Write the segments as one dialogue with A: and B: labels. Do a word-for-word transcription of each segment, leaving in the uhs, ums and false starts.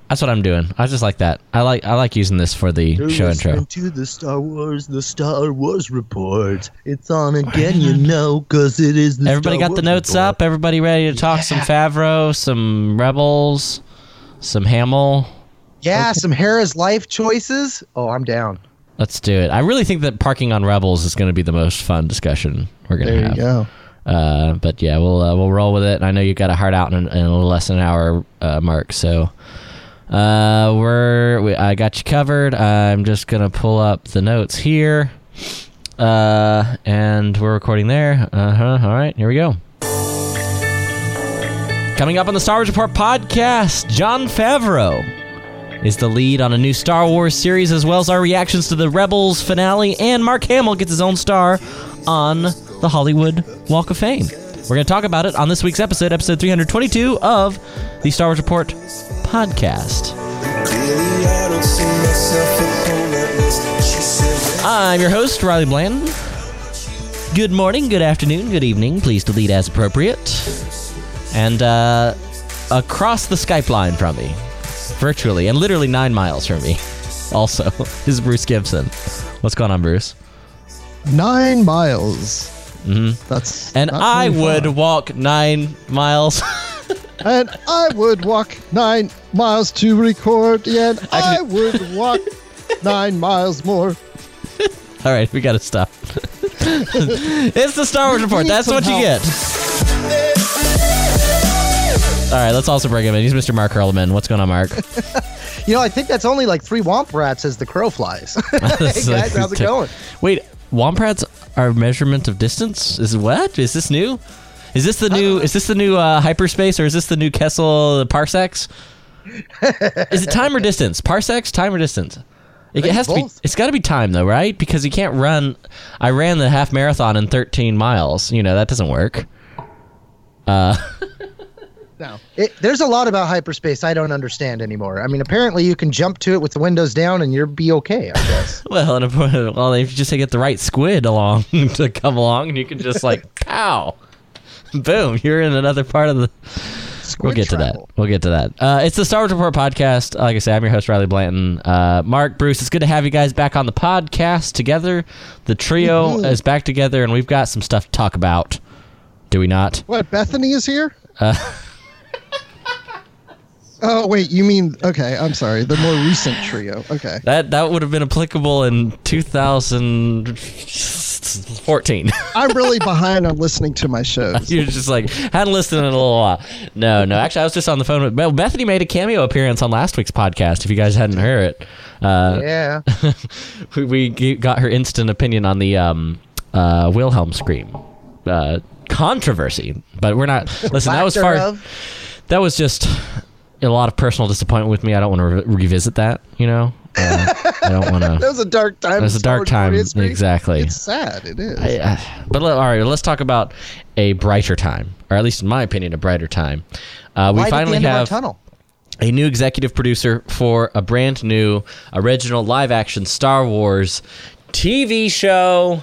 A: That's what I'm doing. I just like that. I like I like using this for the
B: You're
A: show intro.
B: To the Star Wars, the Star Wars report. It's on again, you know, because it is the
A: Everybody
B: Star
A: got
B: Wars
A: the notes
B: report.
A: up? Everybody ready to talk
B: Yeah.
A: some Favreau, some Rebels, some Hamill?
B: Yeah, some Hera's life choices. Oh, I'm down.
A: Let's do it. I really think that parking on Rebels is going to be the most fun discussion we're going to
B: There
A: have.
B: you go.
A: Uh, but yeah, we'll uh, we'll roll with it. I know you got a heart out in, in a little less than an hour, uh, Mark. So uh, we're we, I got you covered. I'm just gonna pull up the notes here, uh, and we're recording there. Uh huh. All right, here we go. Coming up on the Star Wars Report podcast, Jon Favreau is the lead on a new Star Wars series, as well as our reactions to the Rebels finale, and Mark Hamill gets his own star on the Hollywood Walk of Fame. We're going to talk about it on this week's episode, episode three twenty-two of the Star Wars Report podcast. I'm your host, Riley Blanton. Good morning, good afternoon, good evening. Please delete as appropriate. And uh, across the Skype line from me, virtually, and literally nine miles from me, also, is Bruce Gibson. What's going on, Bruce?
C: Nine miles.
A: Mm-hmm.
C: That's
A: and
C: not
A: I
C: very
A: would
C: far.
A: walk nine miles.
C: And I would walk nine miles to record. Yeah, and I
A: Actually-
C: would walk nine miles more.
A: All right, we gotta stop. It's the Star Wars Report.
C: need
A: That's
C: some
A: what you
C: help.
A: get. All right, let's also bring him in. He's Mister Mark Hurlman. What's going on, Mark?
B: You know, I think that's only like three Womp Rats as the crow flies. Hey guys, how's it going?
A: Wait, Womprats are measurement of distance? Is what? Is this new? Is this the new? Is this the new uh, hyperspace, or is this the new Kessel parsecs? Is it time or distance? Parsecs, time or distance? It
B: think
A: has to be.
B: both.
A: It's got to be time though, right? Because you can't run. I ran the half marathon in thirteen miles. You know that doesn't work. Uh,
B: No. It, there's a lot about hyperspace I don't understand anymore. I mean, apparently you can jump to it with the windows down and you'll be okay, I guess.
A: well, and if, well, if you just get the right squid along to come along, and you can just like pow, boom, you're in another part of the.
B: Squid
A: We'll get
B: travel.
A: to that. We'll get to that. Uh, it's the Star Wars Report podcast. Like I said, I'm your host, Riley Blanton. Uh, Mark, Bruce, it's good to have you guys back on the podcast together. The trio
C: Mhm.
A: is back together, and we've got some stuff to talk about. Do we not?
C: What, Bethany is here?
A: Uh,
C: Oh, wait, you mean, okay, I'm sorry, the more recent trio. Okay.
A: that that would have been applicable in two thousand fourteen.
C: I'm really behind on listening to my shows.
A: You're just like, hadn't listened in a little while. No, no. Actually, I was just on the phone with well, Bethany made a cameo appearance on last week's podcast, if you guys hadn't heard it. Uh,
B: Yeah.
A: we, we g- got her instant opinion on the um, uh, Wilhelm scream uh, controversy, but we're not. Listen, that was
B: Lack
A: far.
B: thereof.
A: That was just a lot of personal disappointment with me. I don't want to re- revisit that. You know, uh, I don't want
B: That
A: to.
B: was a dark time.
A: It was
B: in
A: a
B: Star
A: dark
B: Wars
A: time,
B: history.
A: exactly.
C: It's sad, it is.
A: I, uh, but let, all right, let's talk about a brighter time, or at least in my opinion, a brighter time. Uh, we
B: Light at the
A: finally
B: end of our
A: have
B: tunnel.
A: a new executive producer for a brand new original live-action Star Wars T V show.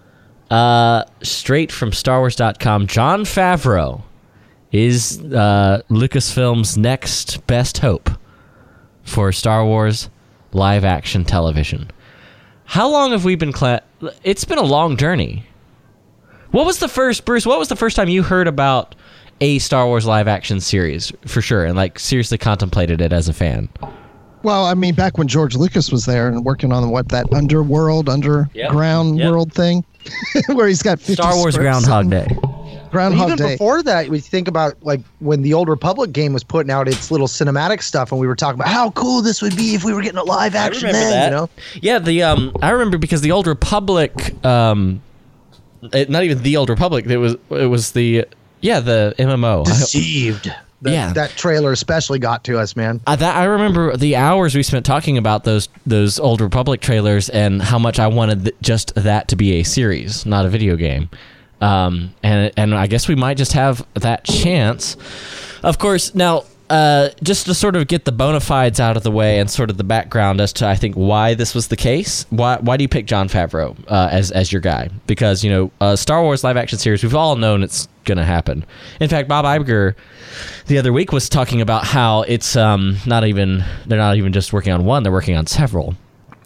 A: Uh, straight from Star Wars dot com, Jon Favreau is uh, Lucasfilm's next best hope for Star Wars live-action television. How long have we been... Cla- it's been a long journey. What was the first... Bruce, what was the first time you heard about a Star Wars live-action series, for sure, and like seriously contemplated it as a fan?
C: Well, I mean, back when George Lucas was there and working on what, that underworld, underground
A: Yep.
C: world thing, where he's got fifty
A: Star Wars
C: scripts
A: Groundhog
C: and-
A: Day.
C: Groundhog
B: Even
C: Day.
B: before that, we think about like when the Old Republic game was putting out its little cinematic stuff, and we were talking about how cool this would be if we were getting a live action then, you know?
A: Yeah, the um, I remember because the Old Republic, um, it, not even the Old Republic. It was it was the yeah the M M O.
B: Deceived. That,
A: Yeah.
B: that trailer especially got to us, man.
A: I, that, I remember the hours we spent talking about those those Old Republic trailers and how much I wanted th- just that to be a series, not a video game. Um, and and I guess we might just have that chance. Of course, now uh, just to sort of get the bona fides out of the way and sort of the background as to, I think, why this was the case. Why why do you pick Jon Favreau uh, as as your guy? Because, you know, uh, Star Wars live action series, we've all known it's going to happen. In fact, Bob Iger the other week was talking about how it's um, not even, they're not even just working on one, they're working on several.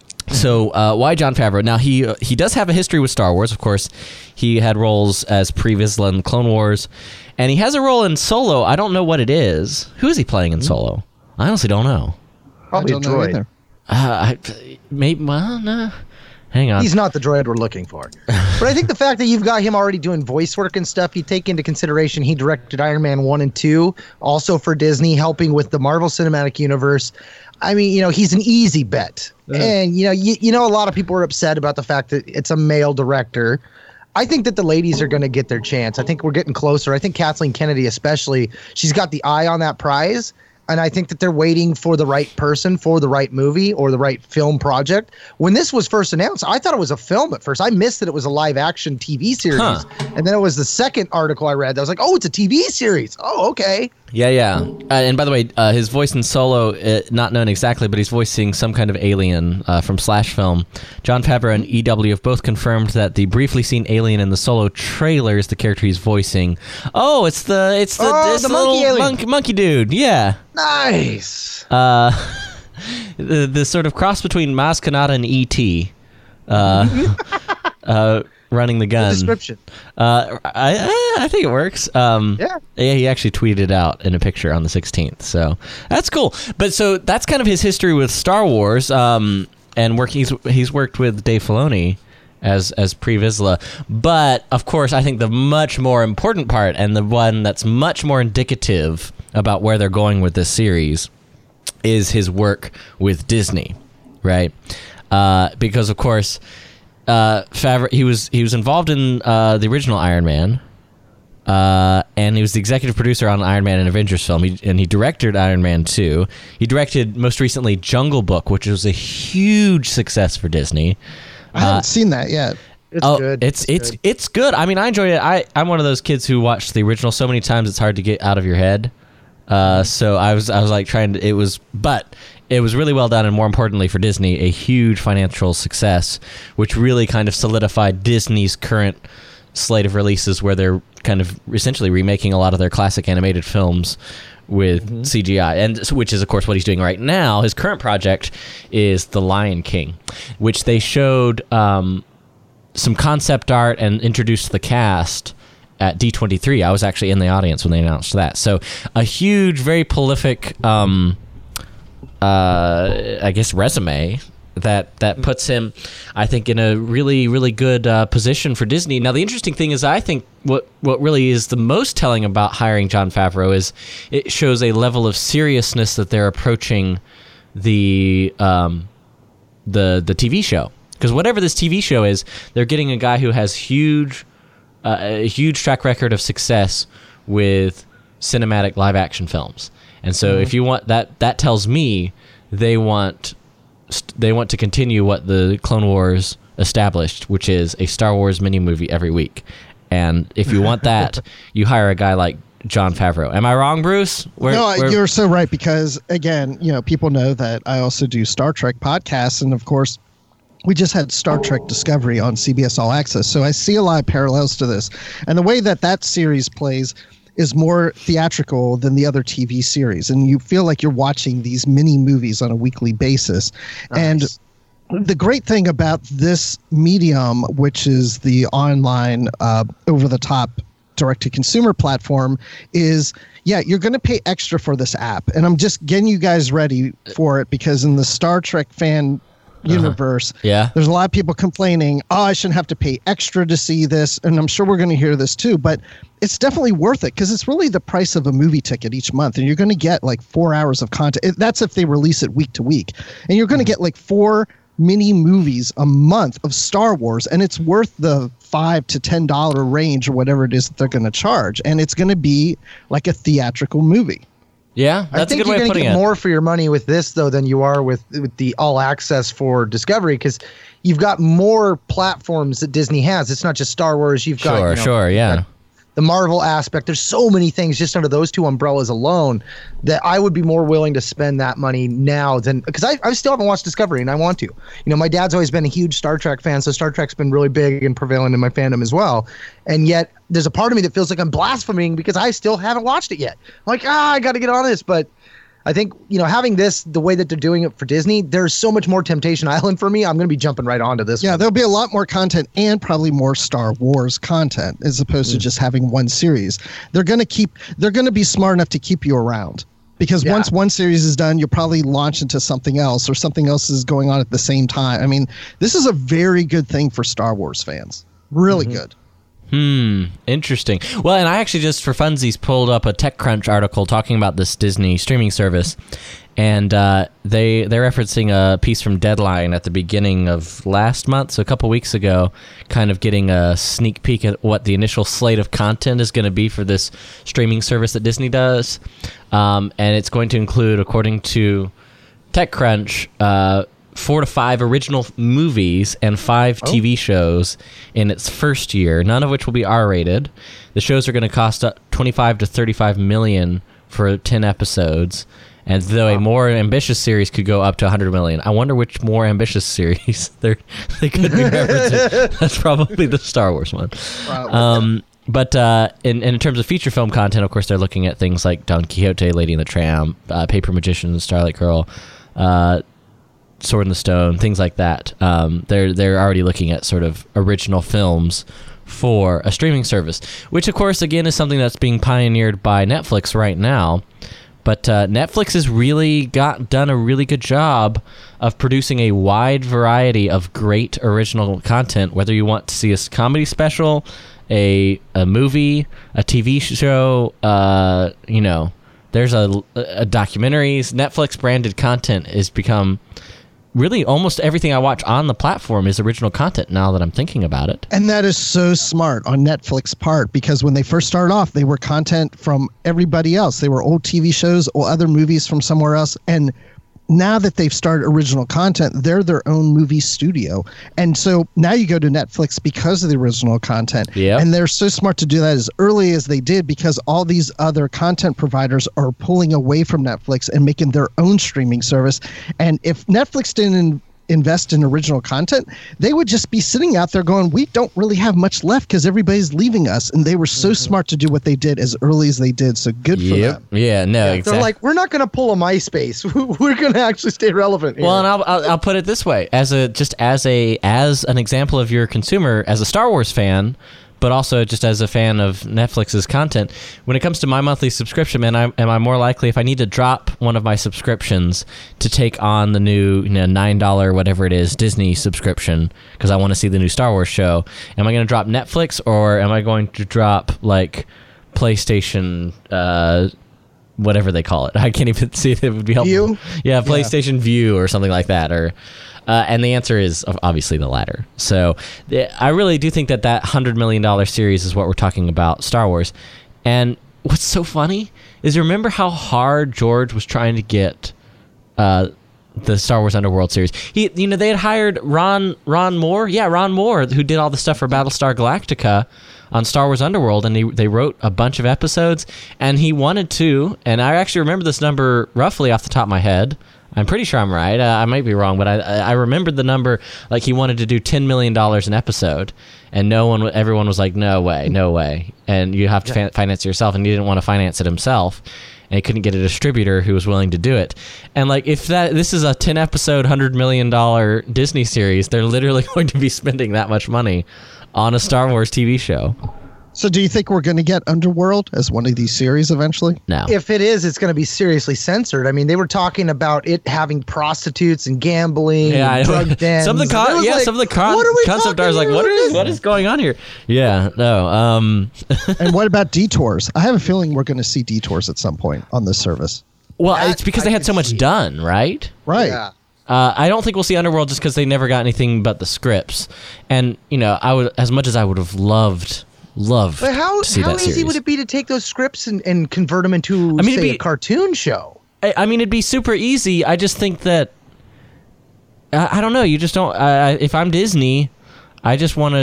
A: So uh, why Jon Favreau? Now, he uh, he does have a history with Star Wars, of course. He had roles as Pre Vizsla in Clone Wars, and he has a role in Solo. I don't know what it is. Who is he playing in Solo? I honestly don't know.
B: Probably a droid.
A: Uh, I, maybe, well, no. Hang on.
B: He's not the droid we're looking for. But I think the fact that you've got him already doing voice work and stuff, you take into consideration he directed Iron Man one and two, also for Disney, helping with the Marvel Cinematic Universe. I mean, you know, he's an easy bet. Yeah. And, you know, you, you know, a lot of people are upset about the fact that it's a male director. I think that the ladies are going to get their chance. I think we're getting closer. I think Kathleen Kennedy especially, she's got the eye on that prize. And I think that they're waiting for the right person for the right movie or the right film project. When this was first announced, I thought it was a film at first. I missed that it was a live action T V series. Huh. And then it was the second article I read that was like, oh, it's a T V series. Oh, okay.
A: Yeah, yeah. Uh, and by the way, uh, his voice in Solo, uh, not known exactly, but he's voicing some kind of alien uh, from Slash Film. Jon Favreau and E W have both confirmed that the briefly seen alien in the Solo trailer is the character he's voicing. Oh, it's the it's the,
B: oh,
A: it's
B: the
A: the
B: monkey
A: little
B: alien.
A: monkey, monkey dude. Yeah.
B: Nice.
A: Uh, the, the sort of cross between Maz Kanata and E T Uh, uh, running the gun.
B: The description.
A: Uh, I I think it works. Um,
B: yeah.
A: Yeah, he actually tweeted it out in a picture on the sixteenth. So that's cool. But so that's kind of his history with Star Wars. Um, and work, he's he's worked with Dave Filoni as as Pre Vizsla. But of course, I think the much more important part and the one that's much more indicative about where they're going with this series is his work with Disney, right? Uh, because of course, uh, Favreau, he was he was involved in uh, the original Iron Man, uh, and he was the executive producer on Iron Man and Avengers film, he, and he directed Iron Man two. He directed most recently Jungle Book, which was a huge success for Disney.
C: I haven't
A: uh,
C: seen that yet.
B: It's
A: oh,
B: good.
A: It's
B: it's
A: it's
B: good.
A: it's good. I mean, I enjoy it. I I'm one of those kids who watched the original so many times it's hard to get out of your head. Uh, so I was I was like trying to. It was, but it was really well done, and more importantly for Disney, a huge financial success, which really kind of solidified Disney's current slate of releases, where they're kind of essentially remaking a lot of their classic animated films with mm-hmm. C G I, and which is of course what he's doing right now. His current project is The Lion King, which they showed um, some concept art and introduced the cast at D twenty-three. I was actually in the audience when they announced that. So a huge, very prolific, um, uh, I guess, resume that that puts him, I think, in a really, really good uh, position for Disney. Now, the interesting thing is, I think what what really is the most telling about hiring Jon Favreau is it shows a level of seriousness that they're approaching the um, the the T V show. Because whatever this T V show is, they're getting a guy who has huge. Uh, a huge track record of success with cinematic live action films. And so mm-hmm. if you want that, that tells me they want, they want to continue what the Clone Wars established, which is a Star Wars mini movie every week. And if you want that, you hire a guy like Jon Favreau. Am I wrong, Bruce? Where,
C: no,
A: where...
C: you're so right, because again, you know, people know that I also do Star Trek podcasts, and of course, we just had Star Trek Discovery on C B S All Access, so I see a lot of parallels to this. And the way that that series plays is more theatrical than the other T V series, and you feel like you're watching these mini movies on a weekly basis. Nice. And the great thing about this medium, which is the online, uh, over-the-top direct-to-consumer platform, is, yeah, you're going to pay extra for this app. And I'm just getting you guys ready for it, because in the Star Trek fan universe,
A: uh-huh. yeah,
C: there's a lot of people complaining, oh, I shouldn't have to pay extra to see this, and I'm sure we're going to hear this too, but it's definitely worth it, because it's really the price of a movie ticket each month, and you're going to get like four hours of content. It, that's if they release it week to week, and you're going to get like four mini movies a month of Star Wars, and it's worth the five to ten dollar range or whatever it is that they're going to charge, and it's going to be like a theatrical movie.
A: Yeah, that's
B: I think
A: a good way
B: you're
A: of
B: going to
A: putting
B: get
A: it.
B: more for your money with this, though, than you are with, with the all access for Discovery, because you've got more platforms that Disney has. It's not just Star Wars. You've got
A: Sure,
B: you know,
A: sure, yeah.
B: the Marvel aspect. There's so many things just under those two umbrellas alone that I would be more willing to spend that money now than, because I, I still haven't watched Discovery and I want to. You know, my dad's always been a huge Star Trek fan, so Star Trek's been really big and prevalent in my fandom as well. And yet there's a part of me that feels like I'm blaspheming because I still haven't watched it yet. I'm like, ah, I got to get on this. But I think, you know, having this the way that they're doing it for Disney, there's so much more Temptation Island for me. I'm going to be jumping right onto this.
C: Yeah,
B: one.
C: There'll be a lot more content and probably more Star Wars content as opposed mm. to just having one series. They're going to keep, they're going to be smart enough to keep you around because yeah. once one series is done, you'll probably launch into something else or something else is going on at the same time. I mean, this is a very good thing for Star Wars fans. Really mm-hmm. good.
A: Hmm. Interesting. Well, and I actually just for funsies pulled up a TechCrunch article talking about this Disney streaming service, and uh, they they're referencing a piece from Deadline at the beginning of last month, so a couple weeks ago, kind of getting a sneak peek at what the initial slate of content is going to be for this streaming service that Disney does, um, and it's going to include, according to TechCrunch, uh, four to five original movies and five oh. T V shows in its first year, none of which will be R-rated. The shows are going to cost twenty-five to thirty-five million for ten episodes, and though wow. a more ambitious series could go up to one hundred million. I wonder which more ambitious series they're, they could be referencing. That's probably the Star Wars one. Wow. Um, but uh, in, in terms of feature film content, of course, they're looking at things like Don Quixote, Lady and the Tramp, uh, Paper Magician, Starlight Girl, uh, Sword in the Stone, things like that. Um, they're they're already looking at sort of original films for a streaming service, which of course again is something that's being pioneered by Netflix right now. But uh, Netflix has really got done a really good job of producing a wide variety of great original content. Whether you want to see a comedy special, a a movie, a T V show, uh, you know, there's a, a documentaries. Netflix branded content has become. Really, almost everything I watch on the platform is original content now that I'm thinking about it.
C: And that is so smart on Netflix's part because when they first started off, they were content from everybody else. They were old T V shows or other movies from somewhere else. And now that they've started original content, they're their own movie studio. And so now you go to Netflix because of the original content.
A: Yep.
C: And they're so smart to do that as early as they did because all these other content providers are pulling away from Netflix and making their own streaming service. And if Netflix didn't invest in original content, they would just be sitting out there going, we don't really have much left because everybody's leaving us. And they were so mm-hmm. smart to do what they did as early as they did. So good for
A: yep.
C: them.
A: Yeah, no, yeah, exactly.
B: They're like, we're not going to pull a MySpace. We're going to actually stay relevant here.
A: Well, and I'll, I'll I'll put it this way, as a just as a as an example of your consumer, as a Star Wars fan, but also just as a fan of Netflix's content, when it comes to my monthly subscription, man, I, am I more likely, if I need to drop one of my subscriptions to take on the new you know, nine dollars, whatever it is, Disney subscription, because I want to see the new Star Wars show, am I going to drop Netflix, or am I going to drop, like, PlayStation, uh, whatever they call it? I can't even see if it would be helpful.
B: View?
A: Yeah, PlayStation yeah. View or something like that, or... Uh, and the answer is obviously the latter. So th- I really do think that that one hundred million dollars series is what we're talking about, Star Wars. And what's so funny is remember how hard George was trying to get uh, the Star Wars Underworld series. He, you know, they had hired Ron Ron Moore. Yeah, Ron Moore, who did all the stuff for Battlestar Galactica on Star Wars Underworld, and he, they wrote a bunch of episodes, and he wanted to, and I actually remember this number roughly off the top of my head. I'm pretty sure I'm right. Uh, I might be wrong, but I I remembered the number, like he wanted to do ten million dollars an episode, and no one, everyone was like, no way, no way, and you have to yeah. fa- finance it yourself, and he didn't want to finance it himself, and he couldn't get a distributor who was willing to do it. And like, if that this is a ten episode, one hundred million dollars Disney series, they're literally going to be spending that much money on a Star Wars T V show.
C: So do you think we're going to get Underworld as one of these series eventually?
A: No.
B: If it is, it's going to be seriously censored. I mean, they were talking about it having prostitutes and gambling
A: yeah,
B: and drug dens.
A: Some of the con- yeah, like, some of the con- concept art is like, what is what is going on here? Yeah, no. Um.
C: And what about detours? I have a feeling we're going to see detours at some point on this service.
A: Well,
B: that,
A: it's because
B: I
A: they had so much
B: see.
A: done, right?
C: Right.
B: Yeah.
A: Uh, I don't think we'll see Underworld just because they never got anything but the scripts. And, you know, I would, as much as I would have loved... Love
B: but how,
A: to see
B: how
A: that
B: easy
A: series.
B: would it be to take those scripts and, and convert them into, I mean, say, be, a cartoon show?
A: I, I mean, it'd be super easy. I just think that, I, I don't know, you just don't, uh, if I'm Disney, I just want to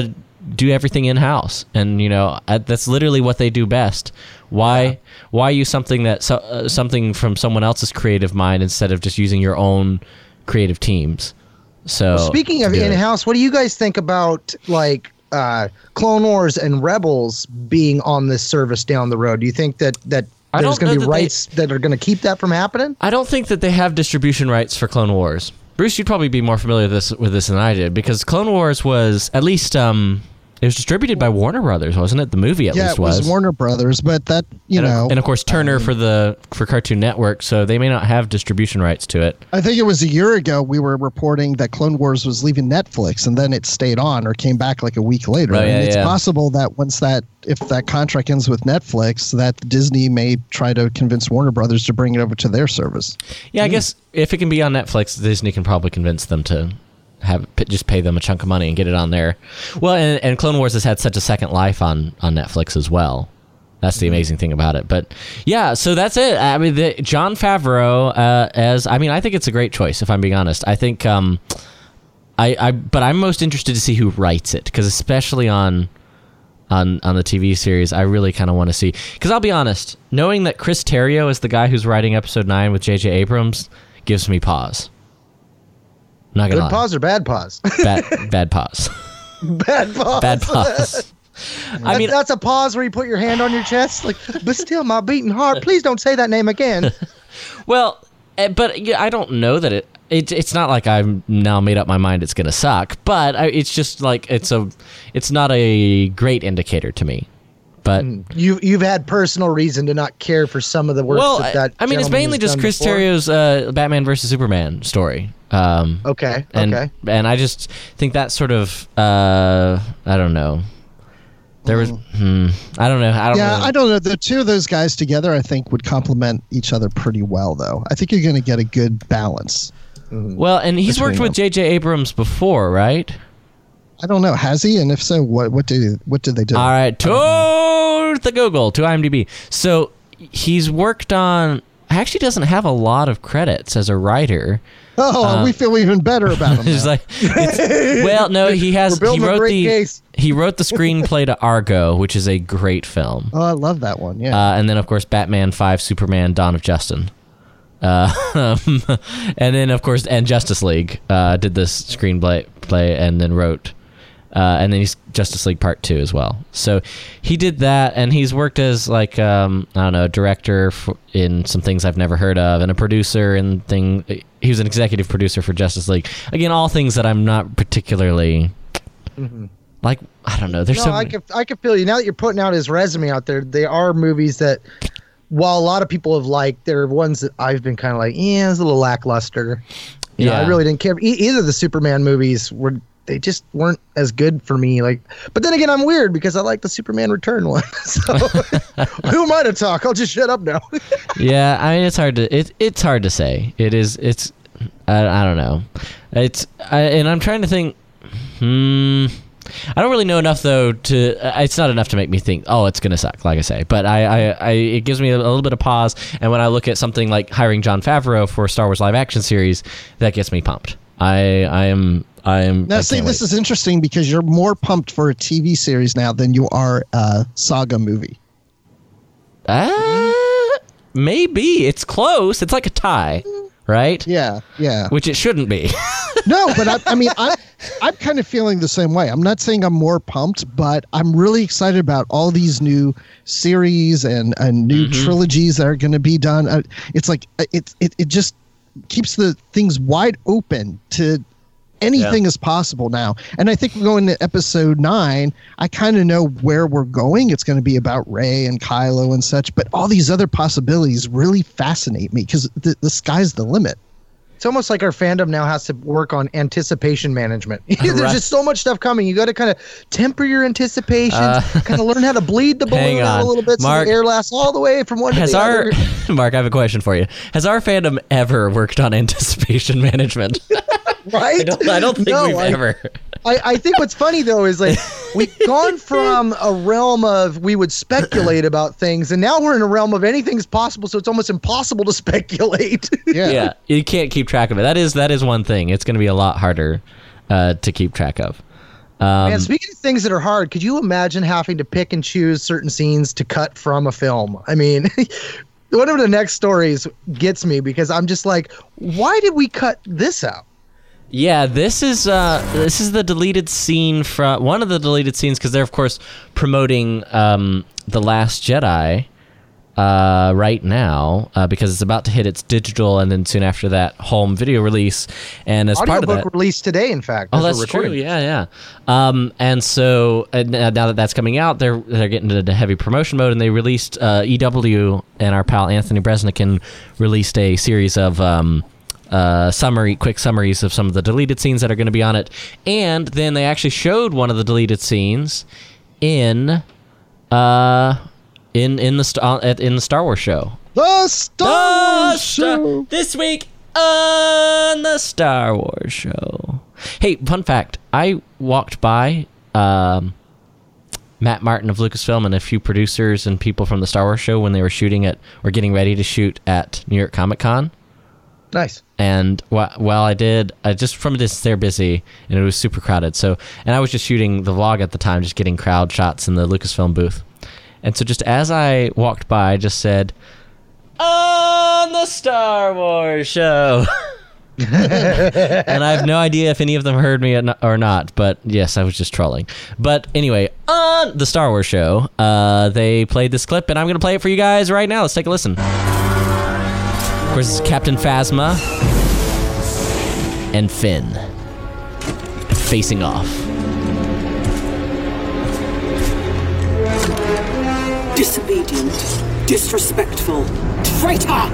A: do everything in house, and you know uh, that's literally what they do best. Why yeah. why use something that so, uh, something from someone else's creative mind instead of just using your own creative teams? So
B: well, speaking of in house, what do you guys think about like uh, Clone Wars and Rebels being on this service down the road? Do you think that that there's going to be rights they, that are going to keep that from happening?
A: I don't think that they have distribution rights for Clone Wars. Bruce, you'd probably be more familiar with this, with this than I did, because Clone Wars was at least um, it was distributed by Warner Brothers, wasn't it? The movie at
C: yeah,
A: least
C: it was.
A: was
C: Warner Brothers, but that you
A: and
C: know,
A: of, and of course Turner
C: um,
A: for the for Cartoon Network, so they may not have distribution rights to it.
C: I think it was a year ago we were reporting that Clone Wars was leaving Netflix, and then it stayed on or came back like a week later.
A: Oh, yeah,
C: and it's
A: yeah.
C: possible that once that if that contract ends with Netflix, that Disney may try to convince Warner Brothers to bring it over to their service.
A: Yeah, I mm. guess if it can be on Netflix, Disney can probably convince them to have just pay them a chunk of money and get it on there. Well, and, and Clone Wars has had such a second life on, on Netflix as well. That's the amazing thing about it. But yeah, so that's it. I mean, the, Jon Favreau uh, as I mean, I think it's a great choice. If I'm being honest, I think um, I, I but I'm most interested to see who writes it, because especially on on on the T V series, I really kind of want to see. Because I'll be honest, knowing that Chris Terrio is the guy who's writing Episode Nine with J J Abrams gives me pause. Not gonna
B: Good
A: lie.
B: pause or bad pause?
A: Bad, bad pause.
B: Bad pause.
A: Bad pause. I mean,
B: that's a pause where you put your hand on your chest, like, but still, my beating heart. Please don't say that name again.
A: Well, but yeah, I don't know that it, it. It's not like I've now made up my mind it's gonna suck, but I, it's just like it's a. It's not a great indicator to me. But
B: you you've had personal reason to not care for some of the work
A: well,
B: that, that
A: I mean, it's mainly just Chris
B: before.
A: Terrio's uh, Batman versus Superman story. Um,
B: okay.
A: And,
B: okay.
A: And I just think that sort of uh, I don't know. There was hmm, I don't know. I don't
C: yeah,
A: know.
C: I don't know. The two of those guys together, I think, would complement each other pretty well, though. I think you're going to get a good balance.
A: Mm-hmm. Well, and he's worked with J J Abrams before, right?
C: I don't know. Has he? And if so, what what did what did they do?
A: All right, to the Google, to IMDb. So he's worked on. Actually, doesn't have a lot of credits as a writer.
C: Oh, um, we feel even better about him.
A: It's like, it's, well, no, he has. He wrote the
B: case.
A: he wrote the screenplay to Argo, which is a great film.
C: Oh, I love that one. Yeah.
A: Uh, and then, of course, Batman five, Superman, Dawn of Justin. Uh, and then, of course, and Justice League uh, did this screenplay play and then wrote. Uh, and then he's Justice League Part Two as well. So he did that, and he's worked as like um, I don't know, a director for, in some things I've never heard of, and a producer in thing. He was an executive producer for Justice League. Again, all things that I'm not particularly mm-hmm. like. I don't know. There's
B: no,
A: so
B: I can I can feel you now that you're putting out his resume out there. They are movies that, while a lot of people have liked, they're ones that I've been kind of like, yeah, it's a little lackluster. You
A: yeah,
B: know, I really didn't care. E- either the Superman movies were. They just weren't as good for me. Like, but then again, I'm weird because I like the Superman Return one. So who am I to talk? I'll just shut up now.
A: Yeah, I mean, it's hard to it, it's hard to say. It is. It's. I, I don't know. It's. I, and I'm trying to think. Hmm. I don't really know enough though to. Uh, it's not enough to make me think. Oh, it's gonna suck. Like I say, but I. I, I it gives me a, a little bit of pause. And when I look at something like hiring Jon Favreau for a Star Wars live action series, that gets me pumped. I. I am. I'm,
C: now,
A: I
C: see, this
A: wait.
C: is interesting because you're more pumped for a T V series now than you are a saga movie.
A: Uh, maybe. It's close. It's like a tie, right?
C: Yeah, yeah.
A: Which it shouldn't be.
C: No, but I, I mean, I'm, I'm kind of feeling the same way. I'm not saying I'm more pumped, but I'm really excited about all these new series and, and new mm-hmm. trilogies that are going to be done. Uh, it's like, it, it, it just keeps the things wide open to anything yeah. is possible now. And I think we're going to episode nine. I kind of know where we're going. It's going to be about Rey and Kylo and such, but all these other possibilities really fascinate me because the, the sky's the limit.
B: It's almost like our fandom now has to work on anticipation management. There's
A: right.
B: just so much stuff coming. You got to kind of temper your anticipations, uh, kind of learn how to bleed the balloon out a little bit
A: Mark,
B: so the air lasts all the way from one to the
A: our,
B: other.
A: Mark, I have a question for you. Has our fandom ever worked on anticipation management?
B: Right?
A: I don't, I don't think
B: no,
A: we've
B: I,
A: ever.
B: I, I think what's funny, though, is like we've gone from a realm of we would speculate about things, and now we're in a realm of anything's possible, so it's almost impossible to speculate.
C: Yeah.
A: Yeah, you can't keep track of it. That is that is one thing. It's going to be a lot harder uh, to keep track of. Um,
B: Man, speaking of things that are hard, could you imagine having to pick and choose certain scenes to cut from a film? I mean, one of the next stories gets me because I'm just like, why did we cut this out?
A: Yeah, this is uh, this is the deleted scene from one of the deleted scenes because they're of course promoting um, The Last Jedi uh, right now uh, because it's about to hit its digital and then soon after that home video release. And as part of that,
B: audiobook released today, in fact.
A: oh,
B: as
A: that's
B: we're
A: true.
B: recording.
A: Yeah, yeah. Um, and so uh, now that that's coming out, they're they're getting into heavy promotion mode, and they released uh, E W and our pal Anthony Bresnikan released a series of. Um, Uh, summary, quick summaries of some of the deleted scenes that are going to be on it, and then they actually showed one of the deleted scenes in, uh, in in the Star in the Star Wars show.
C: The Star Wars
A: Star-
C: show.
A: this week on the Star Wars show. Hey, fun fact: I walked by um, Matt Martin of Lucasfilm and a few producers and people from the Star Wars show when they were shooting it or getting ready to shoot at New York Comic Con.
B: Nice.
A: And wh- while I did, I just from a distance, they're busy, and it was super crowded. So, and I was just shooting the vlog at the time, just getting crowd shots in the Lucasfilm booth. And so, just as I walked by, I just said, "On the Star Wars show." And I have no idea if any of them heard me or not, but yes, I was just trolling. But anyway, on the Star Wars show, uh, they played this clip, and I'm going to play it for you guys right now. Let's take a listen. Of course, it's Captain Phasma and Finn facing off.
D: Disobedient, disrespectful, traitor!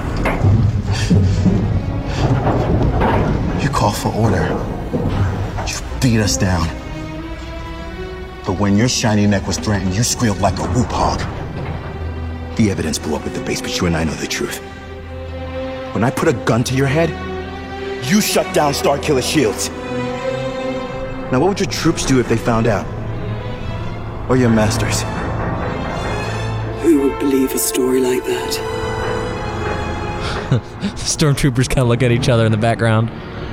E: You call for order. You beat us down. But when your shiny neck was threatened, you squealed like a whoop hog. The evidence blew up at the base, but you and I know the truth. When I put a gun to your head, you shut down Starkiller shields. Now, what would your troops do if they found out? Or your masters?
D: Who would believe a story like that?
A: Stormtroopers kind of look at each other in the background.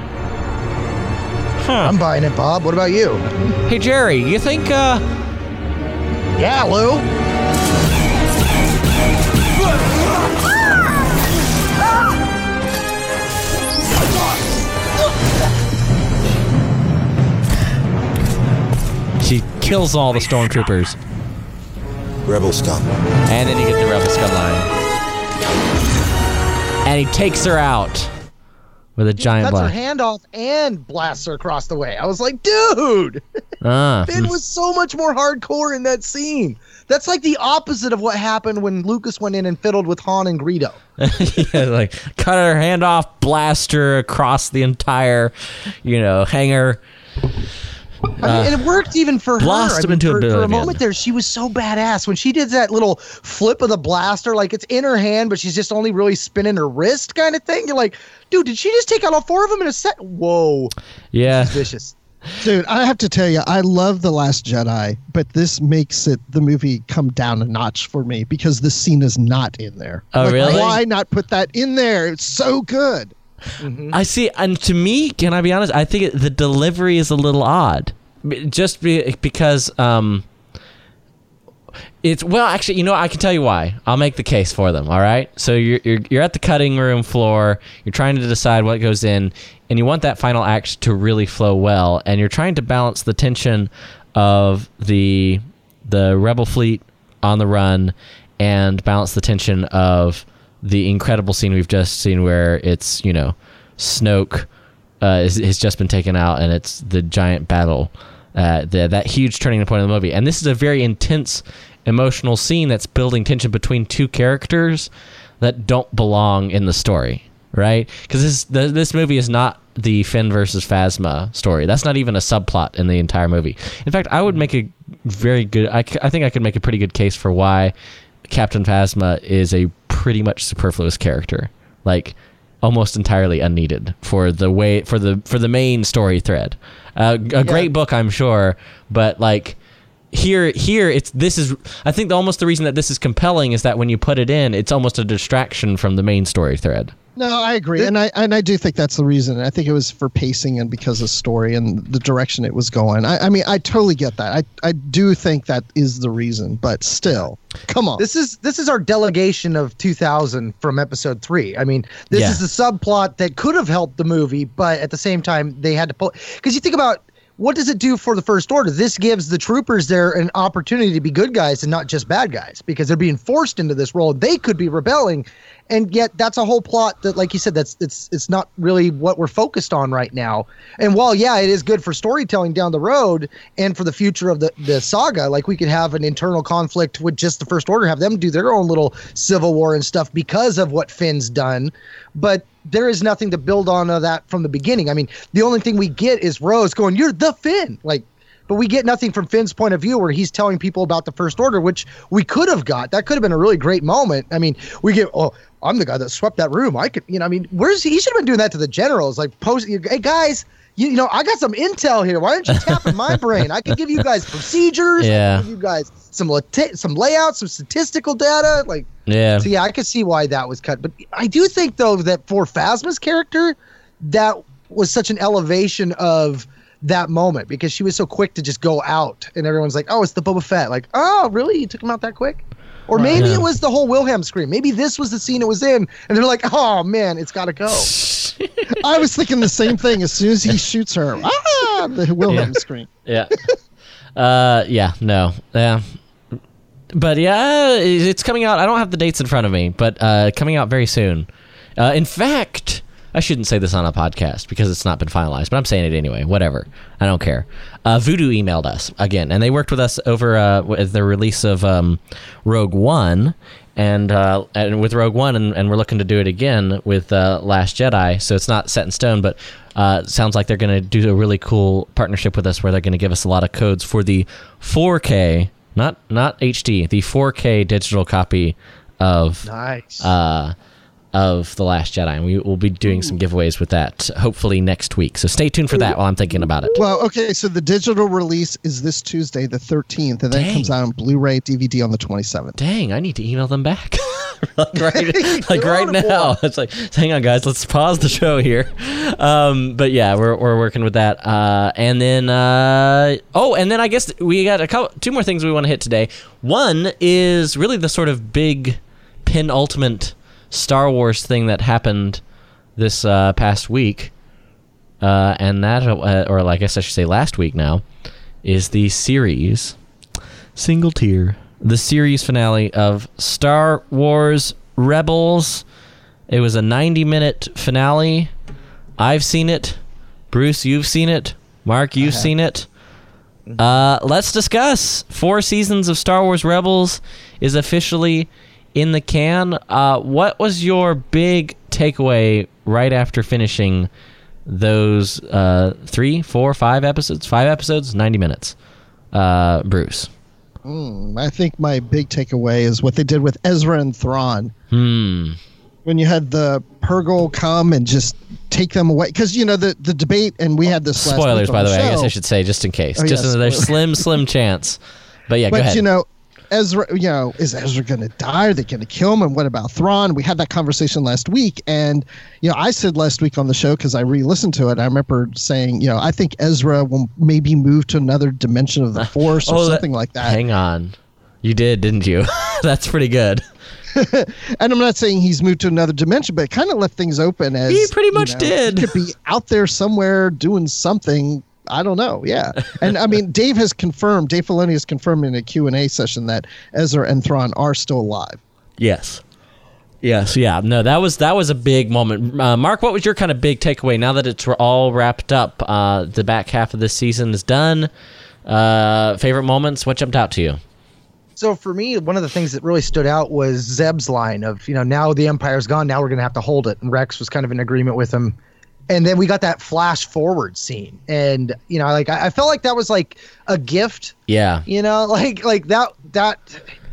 A: Huh.
B: I'm buying it, Bob. What about you?
A: Hey, Jerry, you think, uh...
B: Yeah, Lou.
A: She kills all the stormtroopers.
E: Rebel scum.
A: And then you get the Rebel Scum line. And he takes her out with a giant
B: Cuts
A: blast.
B: her hand off and blasts her across the way. I was like, dude!
A: Ah.
B: Finn was so much more hardcore in that scene. That's like the opposite of what happened when Lucas went in and fiddled with Han and Greedo.
A: Yeah, like, cut her hand off, blast her across the entire, you know, hangar.
B: I mean, and it worked even for her.
A: Blast
B: I
A: him
B: mean,
A: into
B: for, for a
A: oblivion.
B: moment there, she was so badass when she did that little flip of the blaster. Like it's in her hand, but she's just only really spinning her wrist, kind of thing. You're like, dude, did she just take out all four of them in a set? Whoa,
A: Yeah.
B: she's vicious.
C: Dude, I have to tell you, I love The Last Jedi, but this makes it the movie come down a notch for me because this scene is not in there.
A: Oh,
C: Like,
A: really?
C: Why not put that in there? It's so good.
A: I see, and to me, can I be honest? I think it, the delivery is a little odd, B- just be, because um, it's well. Actually, you know, I can tell you why. I'll make the case for them. All right. So you're you're, you're at the cutting room floor. You're trying to decide what goes in, and you want that final act to really flow well, and you're trying to balance the tension of the the rebel fleet on the run, and balance the tension of the incredible scene we've just seen where it's, you know, Snoke uh, is, has just been taken out and it's the giant battle, uh, the, that huge turning point of the movie. And this is a very intense, emotional scene that's building tension between two characters that don't belong in the story, right? Because this, the, this movie is not the Finn versus Phasma story. That's not even a subplot in the entire movie. In fact, I would make a very good, I, I think I could make a pretty good case for why Captain Phasma is a pretty much superfluous character, like almost entirely unneeded for the way for the for the main story thread. Uh, a
B: Yeah.
A: great book, I'm sure, but like here here it's this is I think the, almost the reason that this is compelling is that when you put it in, it's almost a distraction from the main story thread.
C: No, I agree, and I and I do think that's the reason. I think it was for pacing and because of story and the direction it was going. I, I mean, I totally get that. I I do think that is the reason, but still, come on.
B: This is this is our delegation of two thousand from episode three. I mean, this
A: Yeah.
B: is the subplot that could have helped the movie, but at the same time, they had to pull. Because you think about what does it do for the First Order? This gives the troopers there an opportunity to be good guys and not just bad guys, because they're being forced into this role. They could be rebelling. And yet that's a whole plot that, like you said, that's it's it's not really what we're focused on right now. And while, yeah, it is good for storytelling down the road and for the future of the, the saga, like we could have an internal conflict with just the First Order, have them do their own little civil war and stuff because of what Finn's done. But there is nothing to build on of that from the beginning. I mean, the only thing we get is Rose going, "You're the Finn." Like, but we get nothing from Finn's point of view where he's telling people about the First Order, which we could have got. That could have been a really great moment. I mean, we get, oh, I'm the guy that swept that room. I could, you know, I mean, where's he? He should have been doing that to the generals, like posting, hey guys, you, you know, I got some intel here. Why aren't you tapping my brain? I could give you guys procedures.
A: Yeah.
B: I could give you guys some lati- some layouts, some statistical data. Like,
A: Yeah.
B: so yeah, I could see why that was cut. But I do think though that for Phasma's character, that was such an elevation of that moment because she was so quick to just go out, and everyone's like, "Oh, it's the Boba Fett." Like, "Oh, really? You took him out that quick?" Or maybe
A: Yeah.
B: it was the whole Wilhelm scream. Maybe this was the scene it was in, and they're like, "Oh man, it's got to go."
C: I was thinking the same thing. As soon as he shoots her, ah, the Wilhelm
A: Yeah.
C: scream.
A: Yeah. uh, yeah. No. Yeah. But yeah, it's coming out. I don't have the dates in front of me, but uh, coming out very soon. Uh, in fact, I shouldn't say this on a podcast because it's not been finalized, but I'm saying it anyway. Whatever. I don't care. Uh, Voodoo emailed us again, and they worked with us over uh, with the release of um, Rogue One, and uh, and with Rogue One, and, and we're looking to do it again with uh, Last Jedi. So it's not set in stone, but uh, it sounds like they're going to do a really cool partnership with us, where they're going to give us a lot of codes for the four K, not not H D, the four K digital copy of
B: Nice.
A: uh, of The Last Jedi, and we will be doing some giveaways with that hopefully next week. So stay tuned for that while I'm thinking about it.
C: Well, okay, so the digital release is this Tuesday, the thirteenth, and then
A: Dang.
C: it comes out on Blu-ray, D V D on the twenty-seventh.
A: Dang, I need to email them back. like right, like
B: You're
A: right
B: on it,
A: now.
B: boy.
A: It's like, hang on, guys, let's pause the show here. Um, but yeah, we're we're working with that. Uh, and then, uh, oh, and then I guess we got a couple, two more things we want to hit today. One is really the sort of big penultimate Star Wars thing that happened this uh, past week, uh, and that, uh, or like I guess I should say last week now, is the series single tier, the series finale of Star Wars Rebels. It was a ninety minute finale. I've seen it. Bruce, you've seen it. Mark, you've seen it. Uh, let's discuss. Four seasons of Star Wars Rebels is officially in the can. Uh, what was your big takeaway right after finishing those uh, three, four, five episodes? Five episodes, ninety minutes. Uh, Bruce.
C: Mm, I think my big takeaway is what they did with Ezra and Thrawn.
A: Hmm.
C: When you had the Purgle come and just take them away. Because, you know, the, the debate, and we had this last
A: Spoilers,
C: week on
A: by the way. I
C: show.
A: guess I should say, just in case.
C: Oh,
A: just
C: yeah,
A: in there's
C: spoiler.
A: slim, slim chance. But yeah, go
C: But,
A: ahead.
C: you know, Ezra, you know, is Ezra going to die? Are they going to kill him? And what about Thrawn? We had that conversation last week. And, you know, I said last week on the show, because I re-listened to it, I remember saying, you know, I think Ezra will maybe move to another dimension of the Force or
A: Oh, that-
C: something like that.
A: Hang on. You did, didn't you? That's pretty good.
C: And I'm not saying he's moved to another dimension, but it kind of left things open as
A: He pretty much
C: you know,
A: did.
C: He could be out there somewhere doing something. I don't know. Yeah. And I mean, Dave has confirmed, Dave Filoni has confirmed in a Q and A session that Ezra and Thrawn are still alive.
A: Yes. Yes, yeah. No, that was that was a big moment. Uh, Mark, what was your kind of big takeaway now that it's all wrapped up? Uh, the back half of this season is done. Uh, favorite moments? What jumped out to you?
B: So for me, one of the things that really stood out was Zeb's line of, you know, now the Empire's gone, now we're going to have to hold it. And Rex was kind of in agreement with him. And then we got that flash forward scene. And, you know, like I, I felt like that was like a gift,
A: Yeah.
B: you know, like like that that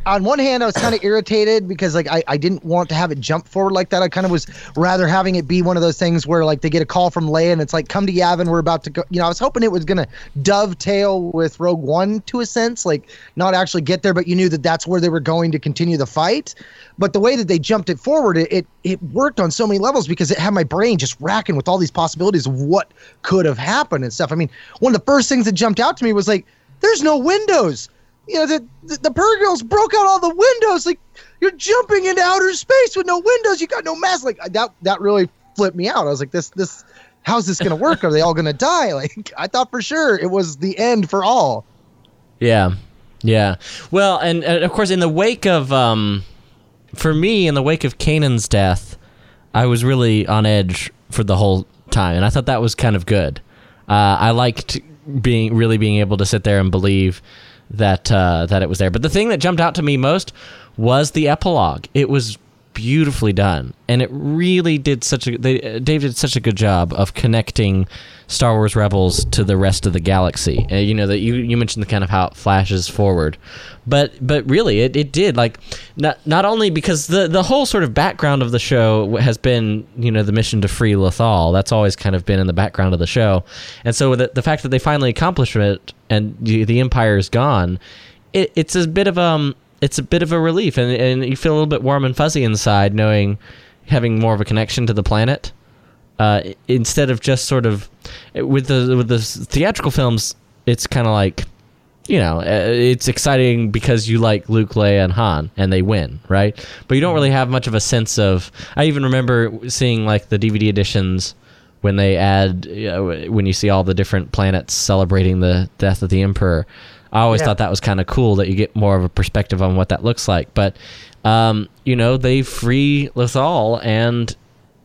B: on one hand, I was kind of irritated because like I, I didn't want to have it jump forward like that. I kind of was rather having it be one of those things where like they get a call from Leia and it's like, come to Yavin, we're about to go. You know, I was hoping it was going to dovetail with Rogue One to a sense, like not actually get there, but you knew that that's where they were going to continue the fight. But the way that they jumped it forward, it, it it worked on so many levels because it had my brain just racking with all these possibilities of what could have happened and stuff. I mean, one of the first things that jumped out to me was like, there's no windows. You know, the, the, the Purge girls broke out all the windows. Like, you're jumping into outer space with no windows. You got no mask. Like, that that really flipped me out. I was like, this, this, how's this going to work? Are they all going to die? Like, I thought for sure it was the end for all.
A: Yeah. Yeah. Well, and, and of course, in the wake of, um, for me, in the wake of Kanan's death, I was really on edge for the whole time. And I thought that was kind of good. Uh, I liked being really being able to sit there and believe that uh, that it was there. But the thing that jumped out to me most was the epilogue. It was beautifully done, and it really did such a they, Dave did such a good job of connecting Star Wars Rebels to the rest of the galaxy. Uh, you know that you you mentioned the kind of how it flashes forward, but but really it, it did, like, not not only because the the whole sort of background of the show has been, you know, the mission to free Lothal. That's always kind of been in the background of the show, and so the, the fact that they finally accomplished it and the, the Empire is gone, it, it's a bit of um it's a bit of a relief, and and you feel a little bit warm and fuzzy inside knowing, having more of a connection to the planet, uh, instead of just sort of with the with the theatrical films. It's kind of like, you know, it's exciting because you like Luke, Leia, and Han, and they win, right? But you don't really have much of a sense of. I even remember seeing like the D V D editions when they add, you know, when you see all the different planets celebrating the death of the Emperor. I always yeah. thought that was kind of cool that you get more of a perspective on what that looks like. But, um, you know, they free Lothal, and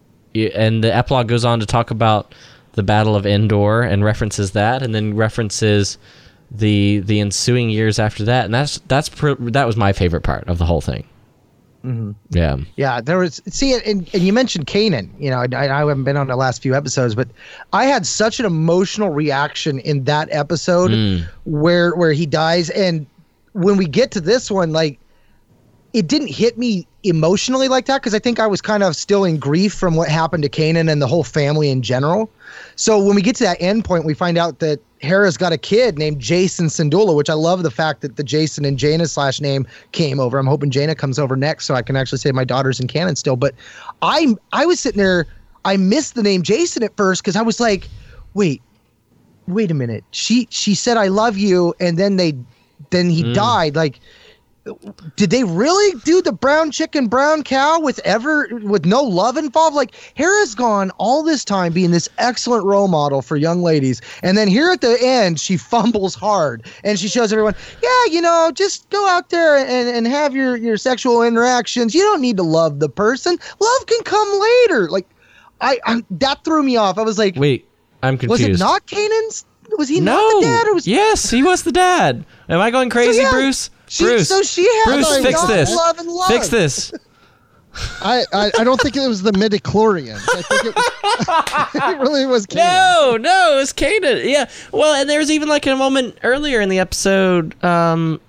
A: and the epilogue goes on to talk about the Battle of Endor and references that, and then references the the ensuing years after that. And that's that's pr- that was my favorite part of the whole thing.
B: Mm-hmm.
A: Yeah,
B: yeah. There was see, and, and you mentioned Kanan. You know, I, I haven't been on the last few episodes, but I had such an emotional reaction in that episode mm. where where he dies, and when we get to this one, like, it didn't hit me emotionally like that because I think I was kind of still in grief from what happened to Kanan and the whole family in general. So when we get to that end point, we find out that Hera's got a kid named Jacen Syndulla, which I love the fact that the Jason and Jaina slash name came over. I'm hoping Jaina comes over next so I can actually say my daughter's in canon still. But I I was sitting there, I missed the name Jacen at first because I was like, wait, wait a minute. She she said I love you, and then they then he mm. died. Like, did they really do the brown chicken, brown cow with ever with no love involved? Like, Hera's gone all this time being this excellent role model for young ladies, and then here at the end she fumbles hard and she shows everyone, yeah, you know, just go out there and, and have your your sexual interactions. You don't need to love the person. Love can come later. Like, I, I that threw me off. I was like,
A: wait, I'm confused.
B: Was it not Kanan's? Was he
A: no.
B: not the dad? Or was
A: yes, he was the dad. Am I going crazy, so, yeah, Bruce?
B: She,
A: Bruce,
B: so she had
A: Bruce,
B: like,
A: fix
B: God,
A: this.
B: Love and love.
A: Fix this.
C: I, I, I don't think it was the midichlorians. I think it, was, it really was Kanan.
A: No, no, it was Kanan. Yeah. Well, and there was even like a moment earlier in the episode, um,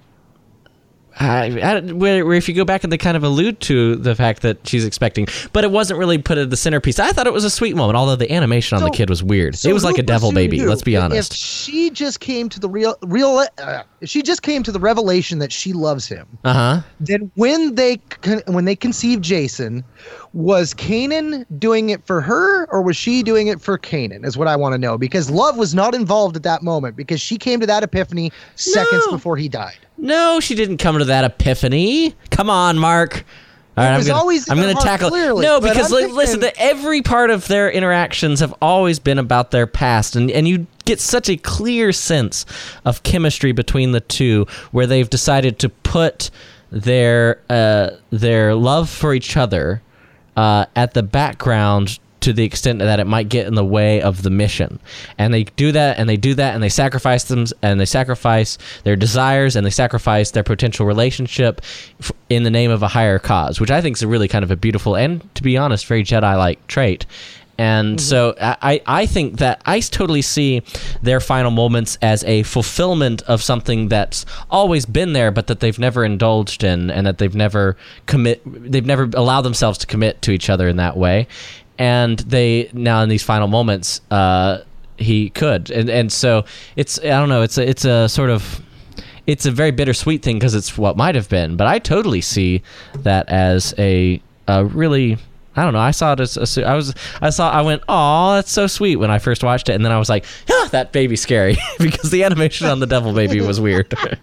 A: I, I, where, where if you go back and they kind of allude to the fact that she's expecting, but it wasn't really put at the centerpiece. I thought it was a sweet moment, although the animation on so, the kid was weird. So it was like a devil baby. Who? Let's be honest.
B: If she just came to the real, real, uh, if she just came to the revelation that she loves him,
A: uh huh.
B: Then when they when they conceived Jacen, was Kanan doing it for her or was she doing it for Kanan? Is what I want to know, because love was not involved at that moment because she came to that epiphany seconds no. before he died.
A: No, she didn't come to that epiphany. Come on, Mark. All right, I'm gonna, I'm gonna tackle
B: clearly,
A: no because li-
B: thinking,
A: listen, the, every part of their interactions have always been about their past, and and you get such a clear sense of chemistry between the two, where they've decided to put their uh, their love for each other uh, at the background to the extent that it might get in the way of the mission. And they do that, and they do that, and they sacrifice them, and they sacrifice their desires, and they sacrifice their potential relationship f- in the name of a higher cause, which I think is a really kind of a beautiful and, to be honest, very Jedi-like trait. And mm-hmm. so I, I think that I totally see their final moments as a fulfillment of something that's always been there, but that they've never indulged in, and that they've never commit, they've never allowed themselves to commit to each other in that way. And they now in these final moments, uh, he could, and and so it's I don't know, it's a, it's a sort of it's a very bittersweet thing because it's what might have been, but I totally see that as a, a really. I don't know. I saw it as a, I was. I saw. I went, "Oh, that's so sweet" when I first watched it, and then I was like, "Ah, that baby's scary," because the animation on the devil baby was weird. uh,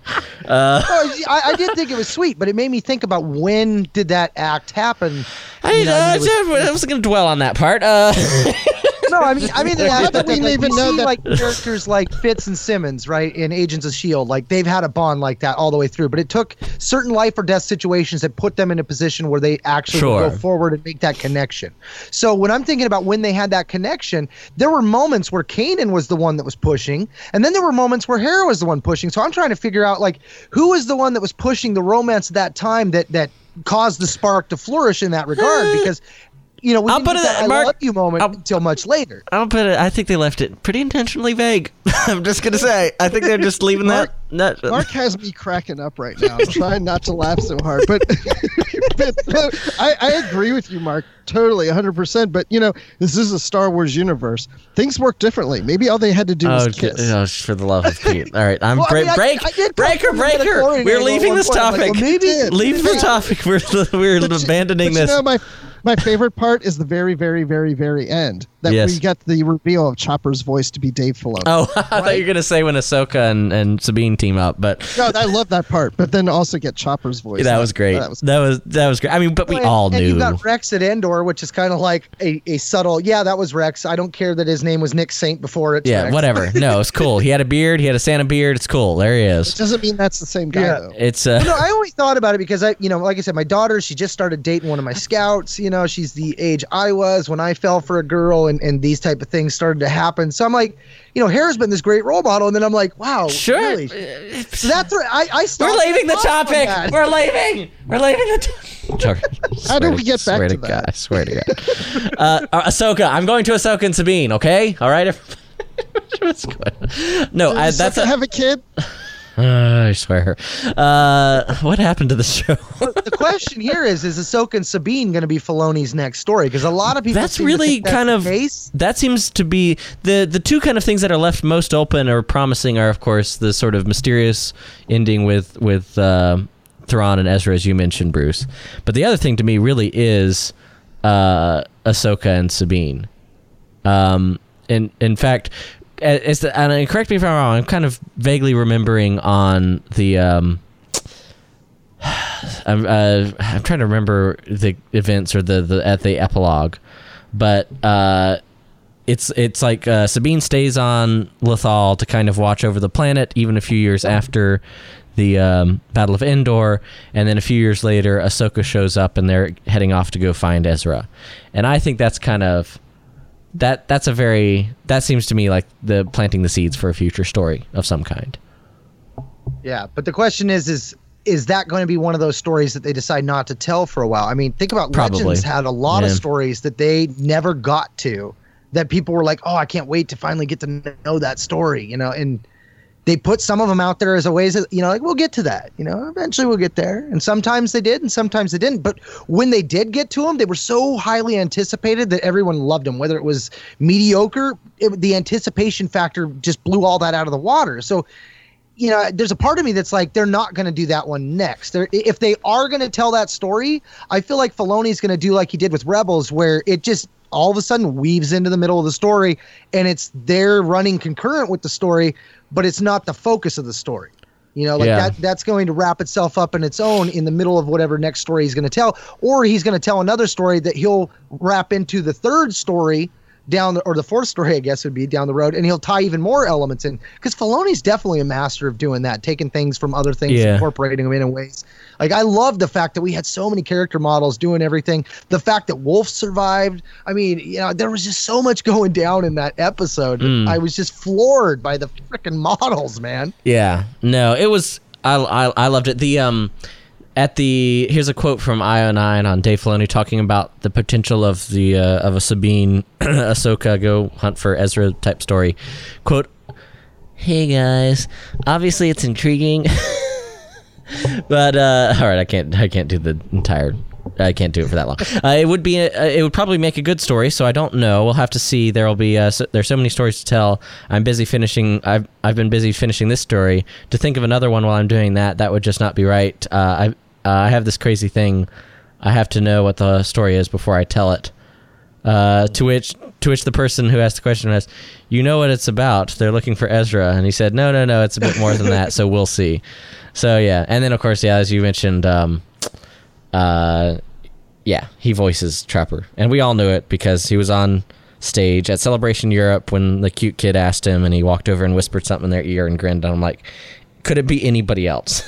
B: oh, I, I did think it was sweet, but it made me think about when did that act happen?
A: I, you know, uh, I, was, I wasn't going to dwell on that part. Uh,
B: no, I mean, I mean, the act that
C: we
B: like,
C: even
B: you
C: know
B: see,
C: that
B: like characters like Fitz and Simmons, right, in Agents of S H I E L D, like they've had a bond like that all the way through. But it took certain life or death situations that put them in a position where they actually
A: sure.
B: go forward and make that connection. So when I'm thinking about when they had that connection, there were moments where Kanan was the one that was pushing, and then there were moments where Hera was the one pushing. So I'm trying to figure out like who was the one that was pushing the romance at that time that that caused the spark to flourish in that regard, because. You know, we
A: I'll
B: didn't
A: put
B: get
A: it,
B: that I
A: Mark,
B: love you moment
A: I'll,
B: until much later.
A: I'll put it. I think they left it pretty intentionally vague. I'm just gonna say. I think they're just leaving
C: Mark,
A: that. that
C: Mark has me cracking up right now. I'm trying not to laugh so hard, but, but, but I, I agree with you, Mark. Totally, one hundred percent. But you know, this is a Star Wars universe. Things work differently. Maybe all they had to do was
A: oh,
C: kiss.
A: Oh, for the love of Pete! All right, I'm
B: well,
A: bra-
B: I mean,
A: break,
B: I, I
A: breaker, breaker. We're leaving this topic.
B: Like, well, maybe
A: leave the topic. We're we're
C: but
A: abandoning
C: you, but
A: this.
C: You know, my my favorite part is the very, very, very, very end. That
A: yes.
C: we get the reveal of Chopper's voice to be Dave Filoni.
A: Oh, I right? thought you were gonna say when Ahsoka and, and Sabine team up, but
C: no, I love that part. But then also get Chopper's voice.
A: That, that was great. That was that was that was great. I mean, but we
B: and,
A: all
B: and
A: knew.
B: You got Rex at Endor, which is kind of like a, a subtle. Yeah, that was Rex. I don't care that his name was Nick Saint before it.
A: Yeah,
B: Rex.
A: whatever. No, it's cool. He had a beard. He had a Santa beard. It's cool. There he is.
C: It doesn't mean that's the same guy
B: yeah.
C: though.
A: It's. Uh,
B: you know, I always thought about it because I, you know, like I said, my daughter, she just started dating one of my scouts. You know, she's the age I was when I fell for a girl, and and these type of things started to happen. So I'm like, you know, Hera's been this great role model, and then I'm like, wow,
A: sure.
B: Really? So that's where I, I
A: We're leaving the topic. We're leaving. We're leaving the topic.
C: How do we get back to,
A: to
C: that?
A: God, I swear to God. uh, uh, Ahsoka. I'm going to Ahsoka and Sabine. Okay. All right. no, I, that's
C: a,
A: a,
C: have a kid.
A: Uh, I swear. Uh, what happened to the show?
B: The question here is: Is Ahsoka and Sabine going to be Filoni's next story? Because a lot of people.
A: That's
B: seem
A: really
B: to think that's
A: kind
B: the
A: of.
B: case.
A: That seems to be the the two kind of things that are left most open or promising are, of course, the sort of mysterious ending with with uh, Thrawn and Ezra, as you mentioned, Bruce. But the other thing to me really is uh, Ahsoka and Sabine. Um, in in fact. Is the, and correct me if I'm wrong, I'm kind of vaguely remembering on the um, I'm uh, I'm trying to remember the events or the, the at the epilogue, but uh, it's it's like uh, Sabine stays on Lothal to kind of watch over the planet even a few years after the um, Battle of Endor, and then a few years later Ahsoka shows up and they're heading off to go find Ezra, and I think that's kind of That that's a very that seems to me like the planting the seeds for a future story of some kind.
B: Yeah, but the question is, is is that going to be one of those stories that they decide not to tell for a while? I mean, think about
A: Probably.
B: Legends had a lot
A: yeah.
B: of stories that they never got to, that people were like, oh, I can't wait to finally get to know that story, you know, and they put some of them out there as a ways that, you know, like, we'll get to that, you know, eventually we'll get there. And sometimes they did and sometimes they didn't. But when they did get to them, they were so highly anticipated that everyone loved them. Whether it was mediocre, it, the anticipation factor just blew all that out of the water. So, you know, there's a part of me that's like, they're not going to do that one next. They're, if they are going to tell that story, I feel like Filoni's going to do like he did with Rebels, where it just all of a sudden weaves into the middle of the story and it's they're running concurrent with the story, but it's not the focus of the story. You know, like
A: yeah.
B: that that's going to wrap itself up in its own in the middle of whatever next story he's going to tell, or he's going to tell another story that he'll wrap into the third story down the, or the fourth story, I guess would be down the road, and he'll tie even more elements in, because Filoni's definitely a master of doing that, taking things from other things,
A: yeah.
B: incorporating them in, in ways. Like, I love the fact that we had so many character models doing everything. The fact that Wolf survived. I mean, you know, there was just so much going down in that episode.
A: Mm.
B: I was just floored by the freaking models, man.
A: Yeah, no, it was. I, I I loved it. The um. at the here's a quote from I O nine on Dave Filoni talking about the potential of the uh, of a Sabine Ahsoka go hunt for Ezra type story. Quote, "Hey guys, obviously it's intriguing, but uh, all right, I can't I can't do the entire I can't do it for that long. Uh, it would be a, it would probably make a good story, so I don't know. We'll have to see. There'll be uh, so, there's so many stories to tell. I'm busy finishing. I've I've been busy finishing this story. To think of another one while I'm doing that, that would just not be right. Uh, I uh, I have this crazy thing. I have to know what the story is before I tell it." Uh, to which to which the person who asked the question was, "You know what it's about? They're looking for Ezra." And he said, "No, no, no. It's a bit more than that. So we'll see." So yeah, and then of course, yeah, as you mentioned. Um, Uh, yeah, he voices Trapper, and we all knew it because he was on stage at Celebration Europe when the cute kid asked him, and he walked over and whispered something in their ear and grinned. And I'm like, could it be anybody else?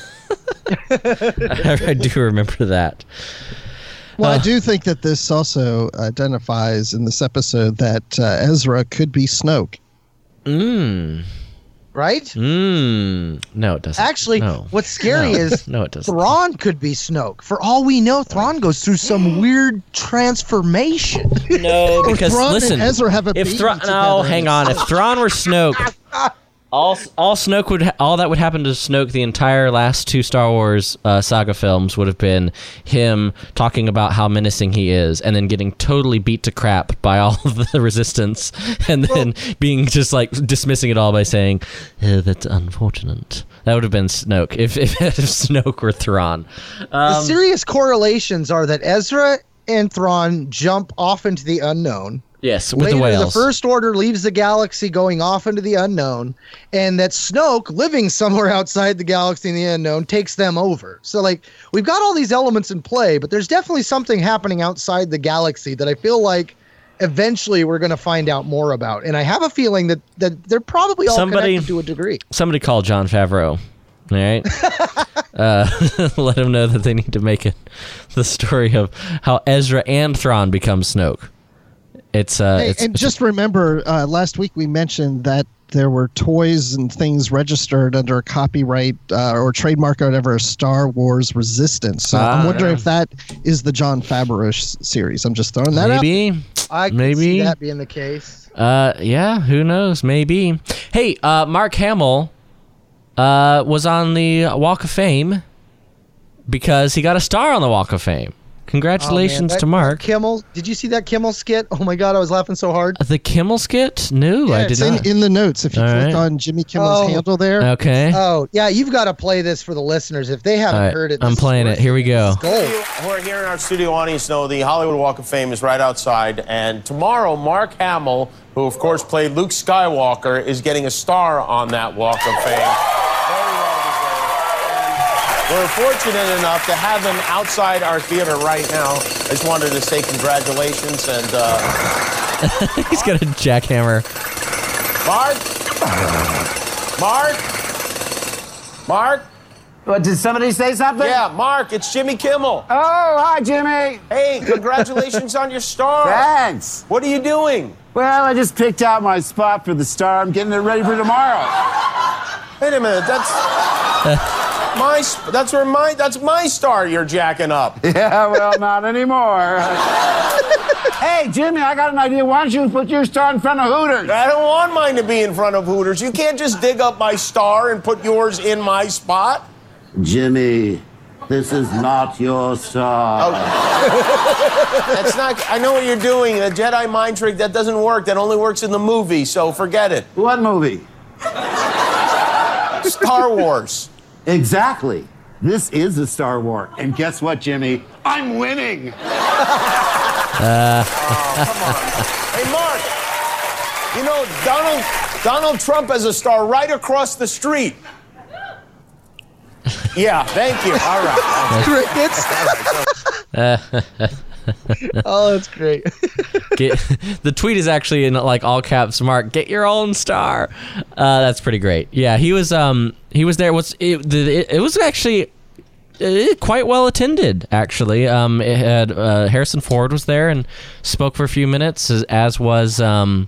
A: I, I do remember that.
C: Well,
A: uh,
C: I do think that this also identifies in this episode that uh, Ezra could be Snoke.
A: Mmm.
B: Right?
A: Mmm. No, it doesn't.
B: Actually,
A: no.
B: what's scary
A: no.
B: is
A: no, it doesn't.
B: Thrawn could be Snoke. For all we know, Thrawn goes through some weird transformation.
A: No, because
C: Thrawn
A: listen,
C: and Ezra have a
A: if
C: baby
A: Thrawn, no,
C: together.
A: hang on. If Thrawn were Snoke, all all Snoke would ha- all that would happen to Snoke the entire last two Star Wars uh, saga films would have been him talking about how menacing he is, and then getting totally beat to crap by all of the Resistance, and then well, being just like dismissing it all by saying, eh, "That's unfortunate." That would have been Snoke if if, if Snoke were Thrawn. Um,
B: the serious correlations are that Ezra and Thrawn jump off into the unknown.
A: Yes, with
B: Later,
A: the whales.
B: The First Order leaves the galaxy going off into the unknown, and that Snoke, living somewhere outside the galaxy in the unknown, takes them over. So, like, we've got all these elements in play, but there's definitely something happening outside the galaxy that I feel like eventually we're going to find out more about. And I have a feeling that, that they're probably all
A: somebody,
B: connected to a degree.
A: Somebody call Jon Favreau. All right, uh, let him know that they need to make it the story of how Ezra and Thrawn become Snoke. It's uh,
C: hey,
A: it's,
C: and
A: it's,
C: just remember, uh, last week we mentioned that there were toys and things registered under a copyright uh, or trademark or whatever, Star Wars Resistance. So
A: ah,
C: I'm wondering
A: yeah.
C: if that is the Jon Favreau s- series. I'm just throwing that
A: maybe,
C: out.
B: I can
A: maybe
B: see that being the case.
A: Uh, yeah, who knows? Maybe. Hey, uh, Mark Hamill uh, was on the Walk of Fame because he got a star on the Walk of Fame. Congratulations
B: oh, man, that,
A: to Mark.
B: Kimmel, did you see that Kimmel skit? Oh my God, I was laughing so hard.
A: The Kimmel skit? No,
C: Yeah,
A: I did
C: it's
A: not.
C: in, in the notes. If you
A: All
C: click
A: right.
C: on Jimmy Kimmel's
B: Oh.
C: handle there.
A: Okay.
B: Oh, yeah, you've got to play this for the listeners. If they haven't
A: All right,
B: heard it,
A: I'm
B: this is
A: playing
B: worth
A: it. Here we go.
B: It's gold.
F: Who are here in our studio audience know the Hollywood Walk of Fame is right outside, and tomorrow Mark Hamill, who of course played Luke Skywalker, is getting a star on that Walk of Fame. Very well deserved. We're fortunate enough to have him outside our theater right now. I just wanted to say congratulations and uh,
A: He's got a jackhammer.
F: Mark, Mark, Mark.
G: What, did somebody say something?
F: Yeah, Mark, it's Jimmy Kimmel.
G: Oh, hi, Jimmy.
F: Hey, congratulations on your star.
G: Thanks.
F: What are you doing?
G: Well, I just picked out my spot for the star. I'm getting it ready for tomorrow.
F: Wait a minute, that's my. sp- That's where my. That's my star. You're jacking up.
G: Yeah, well, not anymore. Hey, Jimmy, I got an idea. Why don't you put your star in front of Hooters?
F: I don't want mine to be in front of Hooters. You can't just dig up my star and put yours in my spot.
G: Jimmy, this is not your star.
F: That's not. I know what you're doing. A Jedi mind trick that doesn't work. That only works in the movie. So forget it.
G: What movie?
F: Star Wars.
G: Exactly. This is a Star Wars. And guess what, Jimmy? I'm winning.
A: Uh.
F: Oh, come on. Hey, Mark. You know Donald Donald Trump has a star right across the street. Yeah, thank you. All right.
B: Crickets. Oh, that's great.
A: Get, the tweet is actually in like all caps. Mark, get your own star. Uh, that's pretty great. Yeah, he was. Um, he was there. What's it? It, it was actually uh, quite well attended. Actually, um, it had uh, Harrison Ford was there and spoke for a few minutes, as, as was um,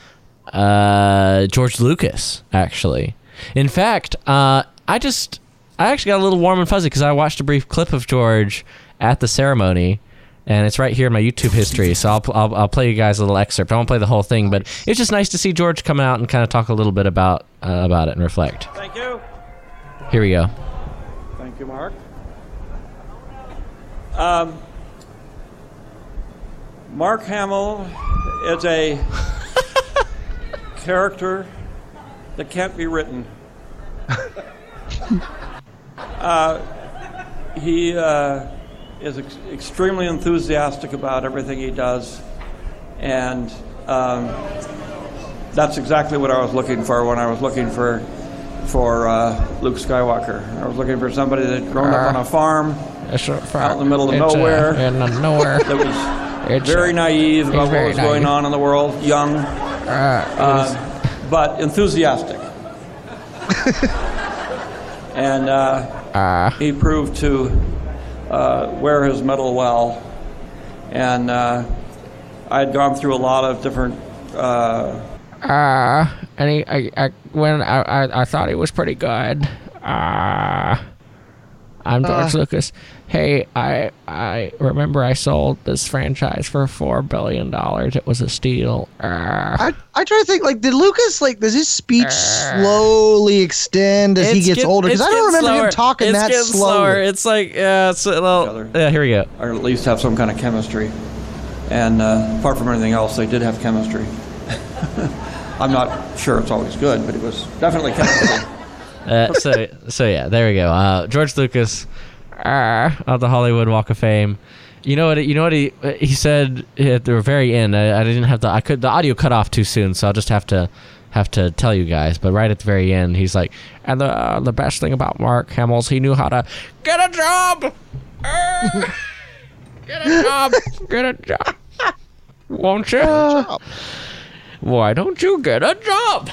A: uh, George Lucas. Actually, in fact, uh, I just I actually got a little warm and fuzzy because I watched a brief clip of George at the ceremony, and it's right here in my YouTube history. So I'll I'll, I'll play you guys a little excerpt. I won't play the whole thing, but it's just nice to see George come out and kind of talk a little bit about uh, about it and reflect.
H: Thank you.
A: Here we go.
H: Thank you, Mark. Um, Mark Hamill is a character that can't be written. uh, he uh, is ex- extremely enthusiastic about everything he does, and um, that's exactly what I was looking for when I was looking for for uh, Luke Skywalker. I was looking for somebody that had grown up on a farm out in the middle of
A: it's,
H: nowhere,
A: uh, in nowhere.
H: that was
A: It's,
H: very
A: uh,
H: naive about what
A: very
H: was going
A: naive.
H: on in the world, young,
A: Uh,
H: uh, but enthusiastic. And uh,
A: uh,
H: he proved to uh, wear his medal well. And uh, I had gone through a lot of different. Uh,
A: uh, and he, I, I, when I, I, I thought he was pretty good. Uh, I'm George
B: Uh.
A: Lucas. Hey, I, I remember I sold this franchise for four billion dollars. It was a steal. Uh,
B: I, I try to think, like, did Lucas, like, does his speech slowly extend as he
A: It's
B: gets
A: get-
B: older? Because
A: it's
B: I don't
A: getting
B: remember
A: slower.
B: him talking
A: it's
B: that
A: getting
B: slowly.
A: slower. It's like, yeah, it's a little, yeah, here we go.
H: or at least have some kind of chemistry. And uh, apart from anything else, they did have chemistry. I'm not sure it's always good, but it was definitely chemistry.
A: Uh, so, so yeah, there we go. Uh, George Lucas, uh, of the Hollywood Walk of Fame. You know what? You know what he he said at the very end. I, I didn't have the I could the audio cut off too soon, so I'll just have to have to tell you guys. But right at the very end, he's like, and the uh, the best thing about Mark Hamill is he knew how to get a job. Uh, get a job. Get a job. Won't you? Why don't you get a job?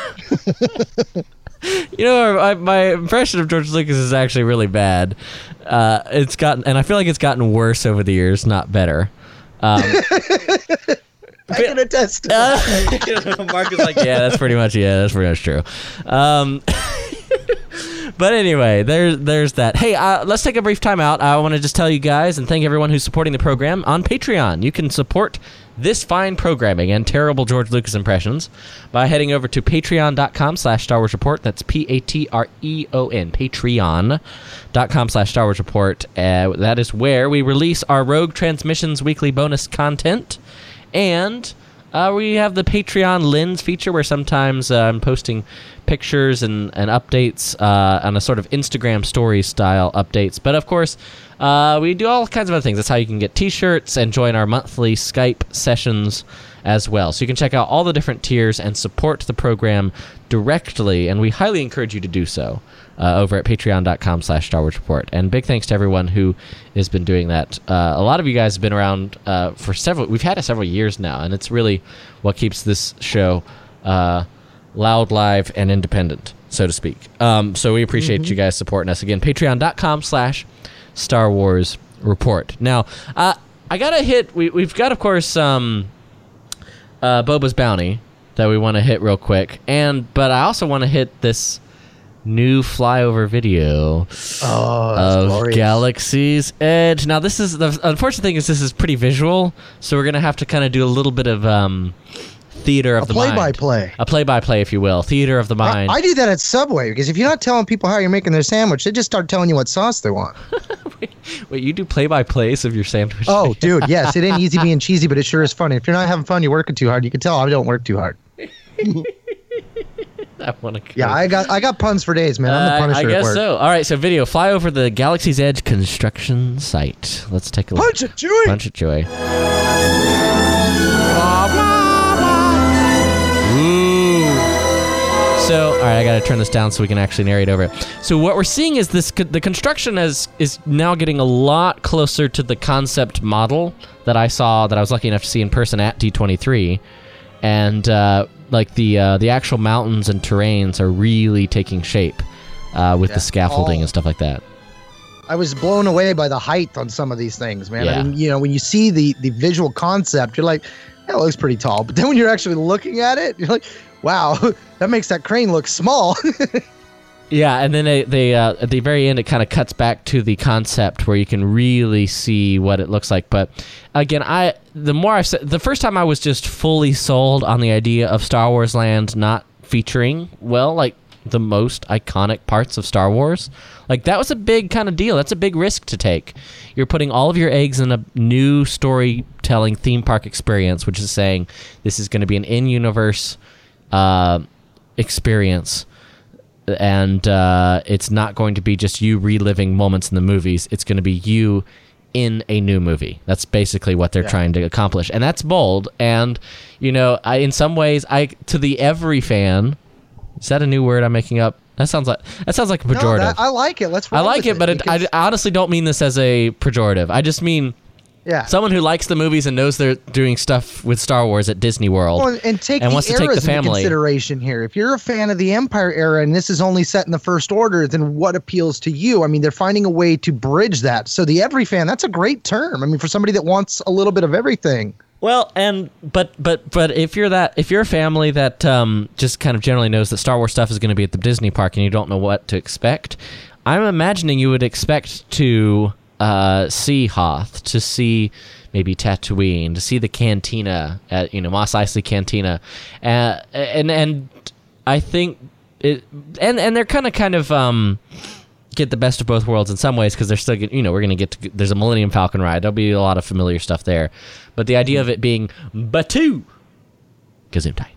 A: You know, I, my impression of George Lucas is actually really bad. Uh, it's gotten, and I feel like it's gotten worse over the years, not better. Um,
B: I can attest to that.
A: uh, Mark is like, yeah, that's pretty much, yeah, that's pretty much true. Um, but anyway, there's there's that. Hey, uh, let's take a brief time out. I want to just tell you guys and thank everyone who's supporting the program on Patreon. You can support this fine programming and terrible George Lucas impressions by heading over to patreon.com slash Star Wars Report. That's P A T R E O N, patreon.com slash Star Wars Report. Uh, that is where we release our Rogue Transmissions weekly bonus content. And uh, we have the Patreon Lens feature where sometimes uh, I'm posting pictures and, and updates uh, on a sort of Instagram story style updates. But of course, uh, we do all kinds of other things. That's how you can get t-shirts and join our monthly Skype sessions as well. So you can check out all the different tiers and support the program directly, and we highly encourage you to do so uh, over at patreon.com slash Star Wars Report. And big thanks to everyone who has been doing that. Uh, a lot of you guys have been around uh, for several, we've had it several years now, and it's really what keeps this show uh, loud, live, and independent, so to speak. Um, so we appreciate mm-hmm. you guys supporting us. Again, patreon.com slash Star Wars Report. Now, uh, I gotta hit, we, we've got, of course, um, uh, Boba's Bounty that we want to hit real quick, and but I also want to hit this new flyover video
B: Oh, that's
A: of
B: glorious.
A: Galaxy's Edge. Now, this is the unfortunate thing is this is pretty visual, so we're gonna have to kind of do a little bit of um, theater of
B: A
A: the mind.
B: play-by-play.
A: A play-by-play, if you will. Theater of the
B: I,
A: mind.
B: I do that at Subway because if you're not telling people how you're making their sandwich, they just start telling you what sauce they want.
A: wait, wait, you do play-by-plays of your sandwich?
B: Oh, dude, yes, it ain't easy being cheesy, but it sure is funny. If you're not having fun, you're working too hard. You can tell I don't work too hard.
A: I want to.
B: Yeah, I got I got puns for days, man. I'm the
A: Uh,
B: Punisher
A: I
B: at
A: guess
B: work.
A: so. All right, so video. Fly over the Galaxy's Edge construction site. Let's take a look.
B: Punch it, Chewie!
A: Punch it, Chewie. Ooh. So, all right, I got to turn this down so we can actually narrate over it. So what we're seeing is this: the construction is is now getting a lot closer to the concept model that I saw, that I was lucky enough to see in person at D twenty-three, and uh, like the uh, the actual mountains and terrains are really taking shape uh, with
B: Yeah.
A: the scaffolding
B: All-
A: and stuff like that.
B: I was blown away by the height on some of these things, man.
A: Yeah.
B: I mean, you know, when you see the the visual concept, you're like, that looks pretty tall. But then when you're actually looking at it, you're like, wow, that makes that crane look small.
A: Yeah, and then they, they uh, at the very end, it kind of cuts back to the concept where you can really see what it looks like. But again, I the more I've said, the first time I was just fully sold on the idea of Star Wars Land not featuring, well, like the most iconic parts of Star Wars. Like, that was a big kind of deal. That's a big risk to take. You're putting all of your eggs in a new storytelling theme park experience, which is saying this is going to be an in-universe uh, experience. And uh, it's not going to be just you reliving moments in the movies. It's going to be you in a new movie. That's basically what they're yeah. trying to accomplish. And that's bold. And, you know, I, in some ways, I to the every fan, is that a new word I'm making up? That sounds like that sounds like a pejorative.
B: No, that, I like it. Let's.
A: I like it, it, but it, I honestly don't mean this as a pejorative. I just mean
B: yeah.
A: someone who likes the movies and knows they're doing stuff with Star Wars at Disney World,
B: well, and, take
A: and
B: the
A: wants to take the family
B: into consideration here. If you're a fan of the Empire era and this is only set in the First Order, then what appeals to you? I mean, they're finding a way to bridge that. So the every fan, that's a great term. I mean, for somebody that wants a little bit of everything.
A: Well, and but but but if you're that if you're a family that um, just kind of generally knows that Star Wars stuff is going to be at the Disney park and you don't know what to expect, I'm imagining you would expect to uh, see Hoth, to see maybe Tatooine, to see the cantina at you know Mos Eisley Cantina, uh, and and I think it and and they're kind of kind of. Um, get the best of both worlds in some ways because they're still get, you know we're going to get to there's a Millennium Falcon ride. There'll be a lot of familiar stuff there, but the idea of it being Batuu Gesundheit.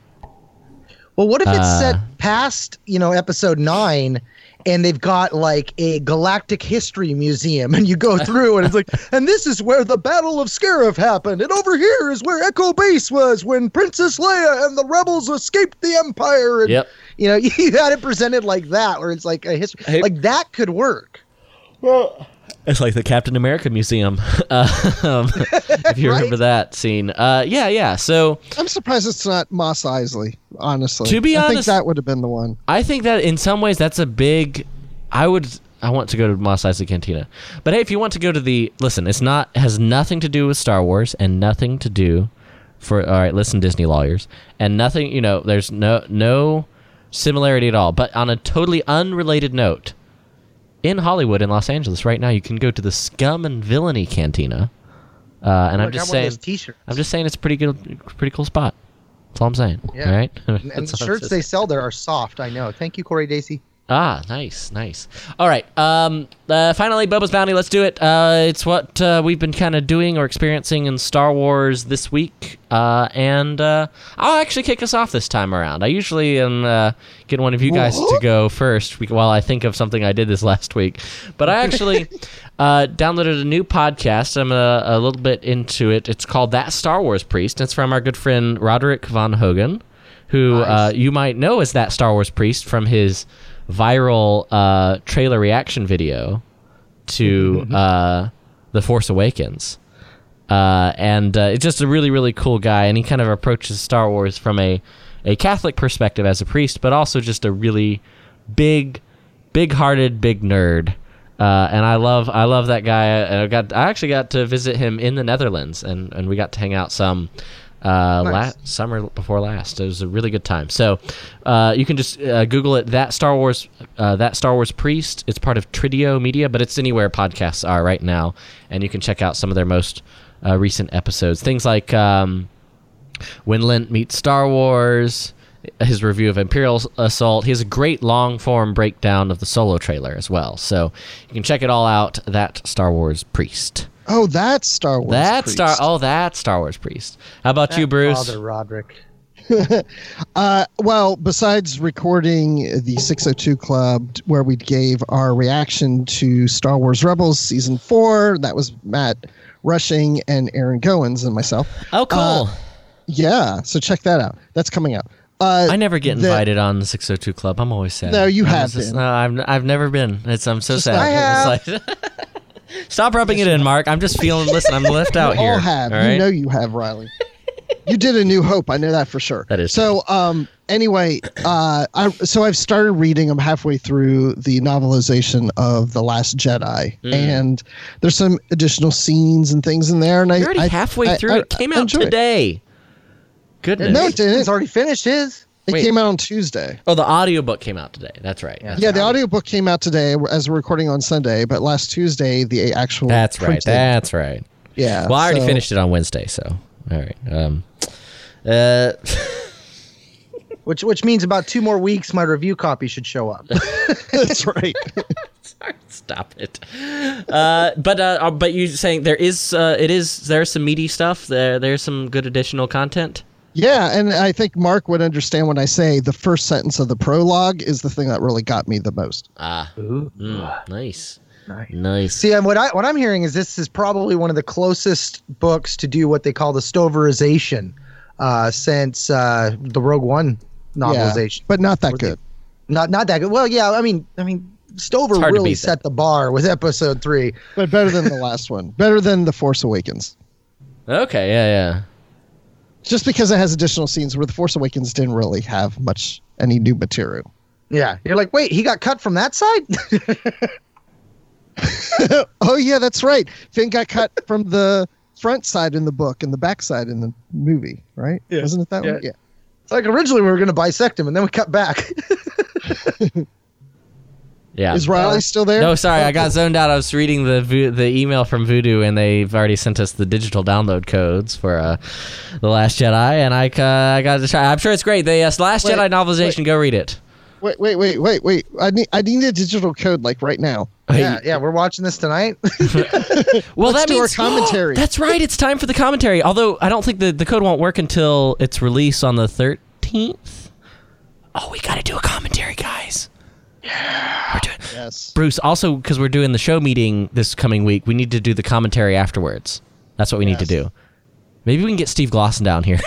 B: Well, what if it's
A: uh,
B: set past you know episode nine and they've got like a galactic history museum and you go through and it's like and this is where the Battle of Scarif happened and over here is where Echo Base was when Princess Leia and the rebels escaped the Empire and
A: yep.
B: you know you had it presented like that where it's like a history hey, like that could work.
A: Well, it's like the Captain America Museum, uh, um, if you right? remember that scene. Uh, yeah, yeah. So
C: I'm surprised it's not Mos Eisley. Honestly,
A: to be
C: I
A: honest,
C: think that would have been the one.
A: I think that in some ways that's a big. I would. I want to go to Mos Eisley Cantina, but hey, if you want to go to the listen, it's not has nothing to do with Star Wars and nothing to do for. All right, listen, Disney lawyers, and nothing. You know, there's no no similarity at all. But on a totally unrelated note. In Hollywood, in Los Angeles, right now, you can go to the Scum and Villainy Cantina, uh, and
B: oh,
A: I'm just saying, I'm just saying, it's a pretty good, pretty cool spot. That's all I'm saying.
B: Yeah.
A: All right.
B: And, and the shirts they sell there are soft. I know. Thank you, Corey Dacey.
A: Ah, nice, nice. All right. Um, uh, finally, Boba's Bounty. Let's do it. Uh, it's what uh, we've been kind of doing or experiencing in Star Wars this week, uh, and uh, I'll actually kick us off this time around. I usually am uh, get one of you guys to go first while I think of something I did this last week. But I actually uh, downloaded a new podcast. I'm a, a little bit into it. It's called That Star Wars Priest. It's from our good friend Roderick Von Hogan, who nice. uh, you might know as That Star Wars Priest from his viral uh, trailer reaction video to uh, The Force Awakens. Uh, and uh, it's just a really, really cool guy, and he kind of approaches Star Wars from a, a Catholic perspective as a priest, but also just a really big, big-hearted, big nerd. Uh, and I love I love that guy. I got I actually got to visit him in the Netherlands, and, and we got to hang out some Uh, nice. last, summer before last. It was a really good time. So uh, you can just uh, Google it. That Star Wars, uh, that Star Wars Priest. It's part of Tridio Media, but it's anywhere podcasts are right now, and you can check out some of their most uh, recent episodes. Things like um, When Lent Meets Star Wars, his review of Imperial Assault. He has a great long form breakdown of the Solo trailer as well. So you can check it all out. That Star Wars Priest.
C: Oh, that's Star Wars
A: That
C: Priest.
A: Star. Oh, that's Star Wars Priest. How about
B: that
A: you, Bruce?
B: Father Roderick.
C: uh, well, besides recording the six oh two Club, where we gave our reaction to Star Wars Rebels Season four, that was Matt Rushing and Aaron Goins and myself.
A: Oh, cool.
C: Uh, yeah, so check that out. That's coming out. Uh,
A: I never get invited the, on the six oh two Club. I'm always sad.
C: No, you
A: I'm
C: have
A: just,
C: been.
A: No, I've, I've never been. It's, I'm so
C: just
A: sad.
B: I have.
A: It's like, stop rubbing it in, Mark. I'm just feeling, listen, I'm left out
C: you
A: here.
C: all have.
A: All right?
C: You know you have, Riley. You did A New Hope. I know that for sure.
A: That is
C: so. Um. Anyway, uh, I so I've started reading. I'm halfway through the novelization of The Last Jedi, mm. and there's some additional scenes and things in there. And
A: You're
C: I,
A: already
C: I,
A: halfway
C: I,
A: through.
C: I,
A: it came out today. It. Goodness.
C: No, it didn't.
B: He's already finished his.
C: It
A: Wait.
C: came out on Tuesday.
A: Oh, the audiobook came out today. That's right.
B: Yeah.
A: That's
C: Yeah,
A: right.
C: the audiobook came out today as we're recording on Sunday, but last Tuesday the actual
A: That's right.
C: printed-
A: That's right.
C: yeah.
A: Well, I already
C: so-
A: finished it on Wednesday, so all right. Um, uh,
B: Which which means about two more weeks, my review copy should show up.
C: That's right.
A: sorry, stop it. Uh, but uh, but you saying there is uh, it is there's some meaty stuff. There there's some good additional content.
C: Yeah, and I think Mark would understand when I say the first sentence of the prologue is the thing that really got me the most.
A: Ah,
B: Ooh.
A: mm, nice,
B: Nice.
A: nice.
B: See, and what I what I'm hearing is this is probably one of the closest books to do what they call the Stoverization uh, since uh, the Rogue One novelization.
C: Yeah, but not that good.
B: Not not that good. Well, yeah, I mean, I mean, Stover
A: hard to
B: really
A: beat
B: set
A: that.
B: the bar with Episode Three.
C: But better than the last one. Better than The Force Awakens.
A: Okay, yeah, yeah.
C: Just because it has additional scenes where The Force Awakens didn't really have much any new material.
B: Yeah, you're like, wait, he got cut from that side?
C: Oh yeah, that's right. Finn got cut from the front side in the book and the back side in the movie, right?
B: Yeah.
C: Wasn't it that
B: Yeah.
C: one? Yeah.
B: It's like originally we were going to bisect him, and then we cut back.
A: Yeah.
C: Is Riley still there?
A: No, sorry, I got zoned out. I was reading the vo- the email from Voodoo, and they've already sent us the digital download codes for uh, The Last Jedi, and I, uh, I got to try. I'm sure it's great. The uh, Last
C: Wait,
A: Jedi novelization, go read it.
C: Wait, wait, wait, wait, wait. I need I need a digital code like right now.
B: yeah, yeah, we're watching this tonight.
A: Well,
C: Let's
A: that
C: do our
A: means
C: commentary.
A: That's right. It's time for the commentary. Although I don't think the, the code won't work until its release on the thirteenth. Oh, we got to do a commentary, guys. Yeah. We're doing
C: Yes.
A: Bruce, also because we're doing the show meeting this coming week, we need to do the commentary afterwards. That's what we need to
C: Yes.
A: do. Maybe we can get Steve Glosson down here.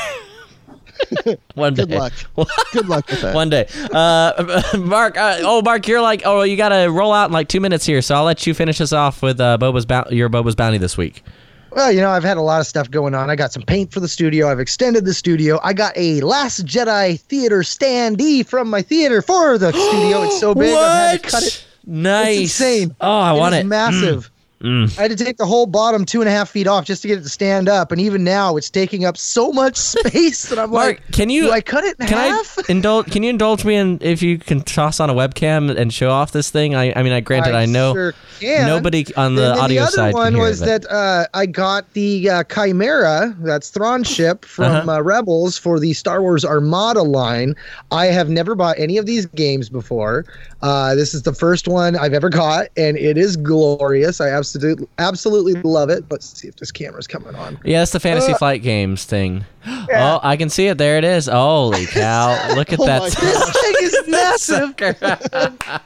A: One day.
C: Good luck. Good luck with that.
A: One day. Uh, Mark, uh, oh, Mark, you're like, oh, you got to roll out in like two minutes here, so I'll let you finish us off with uh, Boba's Bou- your Boba's Bounty this week.
B: Well, you know, I've had a lot of stuff going on. I got some paint for the studio. I've extended the studio. I got a Last Jedi theater standee from my theater for the studio. It's so big, I've had to cut it.
A: Nice.
B: It's insane.
A: Oh, I
B: It
A: want
B: is
A: it.
B: massive.
A: Mm.
B: I had to take the whole bottom two and a half feet off just to get it to stand up, and even now it's taking up so much space that I'm
A: Mark,
B: like,
A: can you?
B: do I cut it in
A: can
B: half?
A: I indulge? Can you indulge me in if you can toss on a webcam and show off this thing? I, I mean, I granted, I, know
B: sure can.
A: nobody on the
B: And then
A: audio
B: the other
A: side
B: one
A: can hear
B: was
A: it, but-
B: that uh, I got the uh, Chimera, that's Thrawn ship from
A: Uh-huh.
B: uh, Rebels for the Star Wars Armada line. I have never bought any of these games before. Uh, this is the first one I've ever got, and it is glorious. I absolutely absolutely love it. Let's see if this camera's coming on.
A: Yeah, it's the Fantasy
B: Uh,
A: Flight Games thing. Oh, I can see it. There it is. Holy cow! Look at
C: Oh my
A: that.
B: This thing is massive.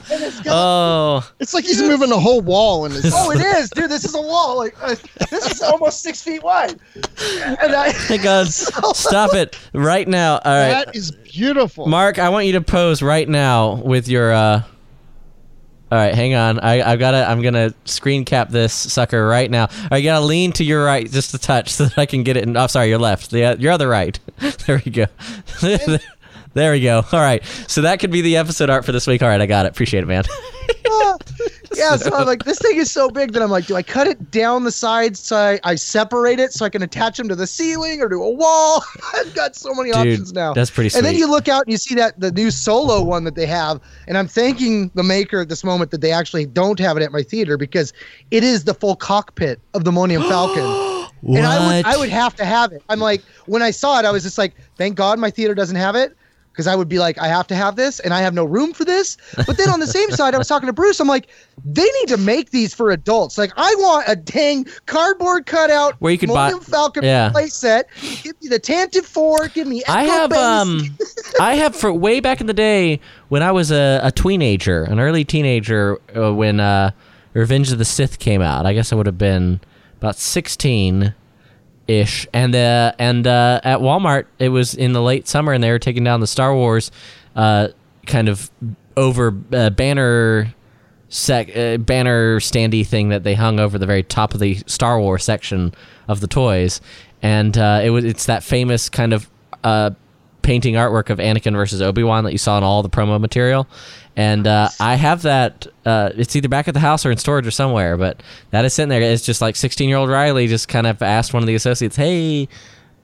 A: Oh,
C: It's like he's moving a whole wall in his.
B: Oh, it is, dude. This is a wall. Like uh, this is almost six feet wide. And I,
A: my God! Stop it right now. All right,
C: That is beautiful.
A: Mark, I want you to pose right now with your. uh All right, hang on. I I've gotta. I'm gonna screen cap this sucker right now. All right, you gotta lean to your right just a touch so that I can get it. In, oh, sorry, your left. The uh, your other right. There we go. There we go. All right. So that could be the episode art for this week. All right, I got it. Appreciate it, man.
B: yeah, so I'm like, this thing is so big that I'm like, do I cut it down the sides so I, I separate it so I can attach them to the ceiling or to a wall? I've got so many
A: Dude,
B: options now.
A: that's pretty
B: And then
A: sweet.
B: you look out and you see that the new Solo one that they have, and I'm thanking the maker at this moment that they actually don't have it at my theater because it is the full cockpit of the Millennium Falcon. And I would
A: What?
B: I would have to have it. I'm like, when I saw it, I was just like, thank God my theater doesn't have it. Because I would be like, I have to have this, and I have no room for this. But then on the same side, I was talking to Bruce. I'm like, they need to make these for adults. Like, I want a dang cardboard cutout
A: Where you could buy-
B: Millennium Falcon
A: yeah.
B: play set. Give me the Tantive four. Give me.
A: I
B: Echo
A: have
B: Base.
A: um I have for way back in the day when I was a, a teenager, an early teenager, uh, when uh, Revenge of the Sith came out. I guess I would have been about sixteen ish, and uh, and uh, at Walmart it was in the late summer, and they were taking down the Star Wars uh, kind of over uh, banner sec uh, banner standy thing that they hung over the very top of the Star Wars section of the toys, and uh, it was it's that famous kind of uh, painting artwork of Anakin versus Obi-Wan that you saw in all the promo material. And uh, I have that. Uh, it's either back at the house or in storage or somewhere, but that is sitting there. It's just like sixteen-year-old Riley just kind of asked one of the associates, "Hey,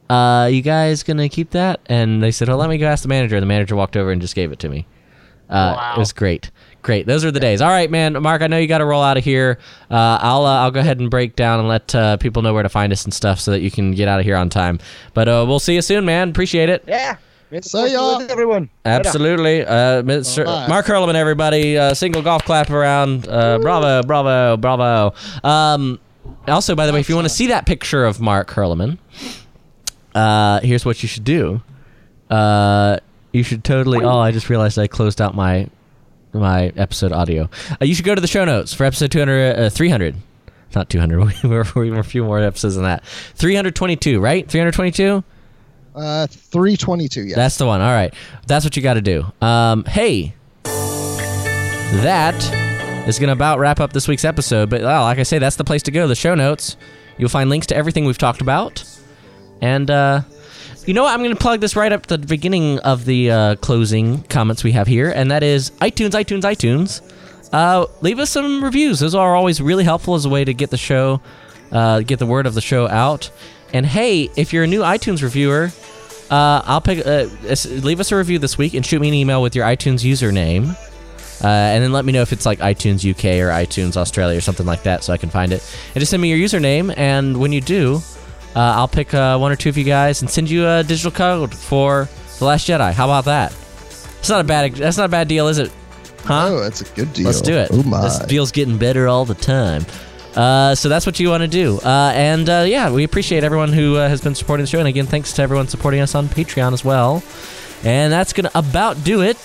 A: uh, you guys gonna keep that? And they said, oh, let me go ask the manager. And the manager walked over and just gave it to me. Uh,
B: wow.
A: It was great. Great. Those are the days. All right, man. Mark, I know you got to roll out of here. Uh, I'll uh, I'll go ahead and break down and let uh, people know where to find us and stuff so that you can get out of here on time. But uh, we'll see you soon, man. Appreciate it.
B: Yeah.
C: See y'all.
B: Everyone.
A: Absolutely. Uh, Mister
C: Bye.
A: Mark Hurleman, everybody. Uh, single golf clap around. Uh, bravo, bravo, bravo. Um, also, by the way, if you want to see that picture of Mark Hurleman, uh, here's what you should do. Uh, you should totally... Oh, I just realized I closed out my... my episode audio. Uh, you should go to the show notes for episode two hundred, uh, three hundred. Not two hundred. we were, we were a few more episodes than that. three hundred twenty-two, right? three hundred twenty-two?
C: Uh, three twenty-two, yeah.
A: That's the one. All right. That's what you got to do. Um, hey, that is going to about wrap up this week's episode. But well, like I say, that's the place to go. The show notes. You'll find links to everything we've talked about. And, uh... you know what? I'm going to plug this right up to the beginning of the uh, closing comments we have here, and that is iTunes, iTunes, iTunes. Uh, leave us some reviews. Those are always really helpful as a way to get the show, uh, get the word of the show out. And hey, if you're a new iTunes reviewer, uh, I'll pick. Uh, leave us a review this week and shoot me an email with your iTunes username, uh, and then let me know if it's like iTunes U K or iTunes Australia or something like that, so I can find it. And just send me your username, and when you do. Uh, I'll pick uh, one or two of you guys and send you a digital code for The Last Jedi. How about that? It's not a bad. That's not a bad deal, is it? Huh?
C: Oh, that's a good deal.
A: Let's do it.
C: Oh my!
A: This deal's getting better all the time. Uh, so that's what you want to do. Uh, and uh, yeah, we appreciate everyone who uh, has been supporting the show. And again, thanks to everyone supporting us on Patreon as well. And that's gonna about do it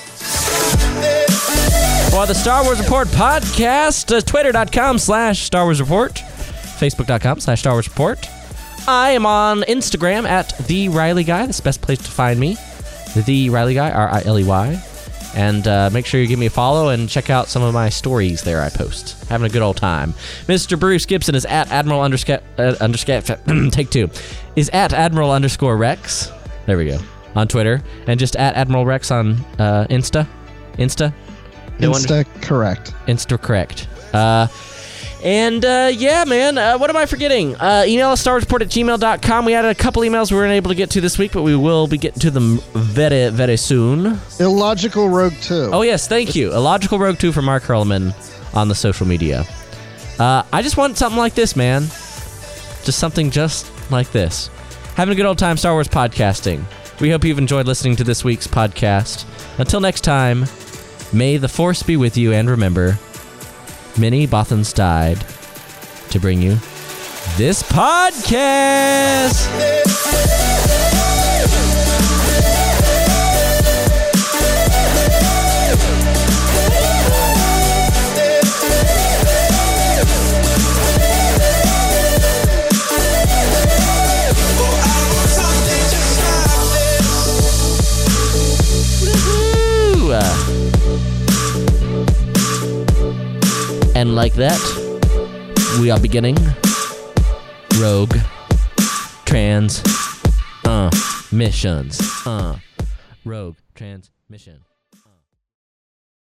A: for the Star Wars Report podcast. Uh, Twitter.com slash Star Wars Report. Facebook.com slash Star Wars Report. I am on Instagram at The Riley Guy. That's the best place to find me. The Riley Guy, R I L E Y. And uh, make sure you give me a follow and check out some of my stories there I post. Having a good old time. Mister Bruce Gibson is at Admiral underscore, uh, underscore take two, is at Admiral underscore Rex. There we go. On Twitter. And just at Admiral Rex on uh, Insta. Insta? No
C: Insta
A: under-
C: correct.
A: Insta correct. Uh... And, uh, yeah, man, uh, what am I forgetting? Uh, email us, starwarsreport at gmail dot com. We had a couple emails we weren't able to get to this week, but we will be getting to them very, very soon.
C: Illogical Rogue two.
A: Oh, yes, thank you. Illogical Rogue two for Mark Hurleman on the social media. Uh, I just want something like this, man. Just something just like this. Having a good old time Star Wars podcasting. We hope you've enjoyed listening to this week's podcast. Until next time, may the Force be with you, and remember... Many Bothans died to bring you this podcast. Woo-hoo. And like that, we are beginning Rogue Trans uh, Missions. Uh, Rogue Transmission.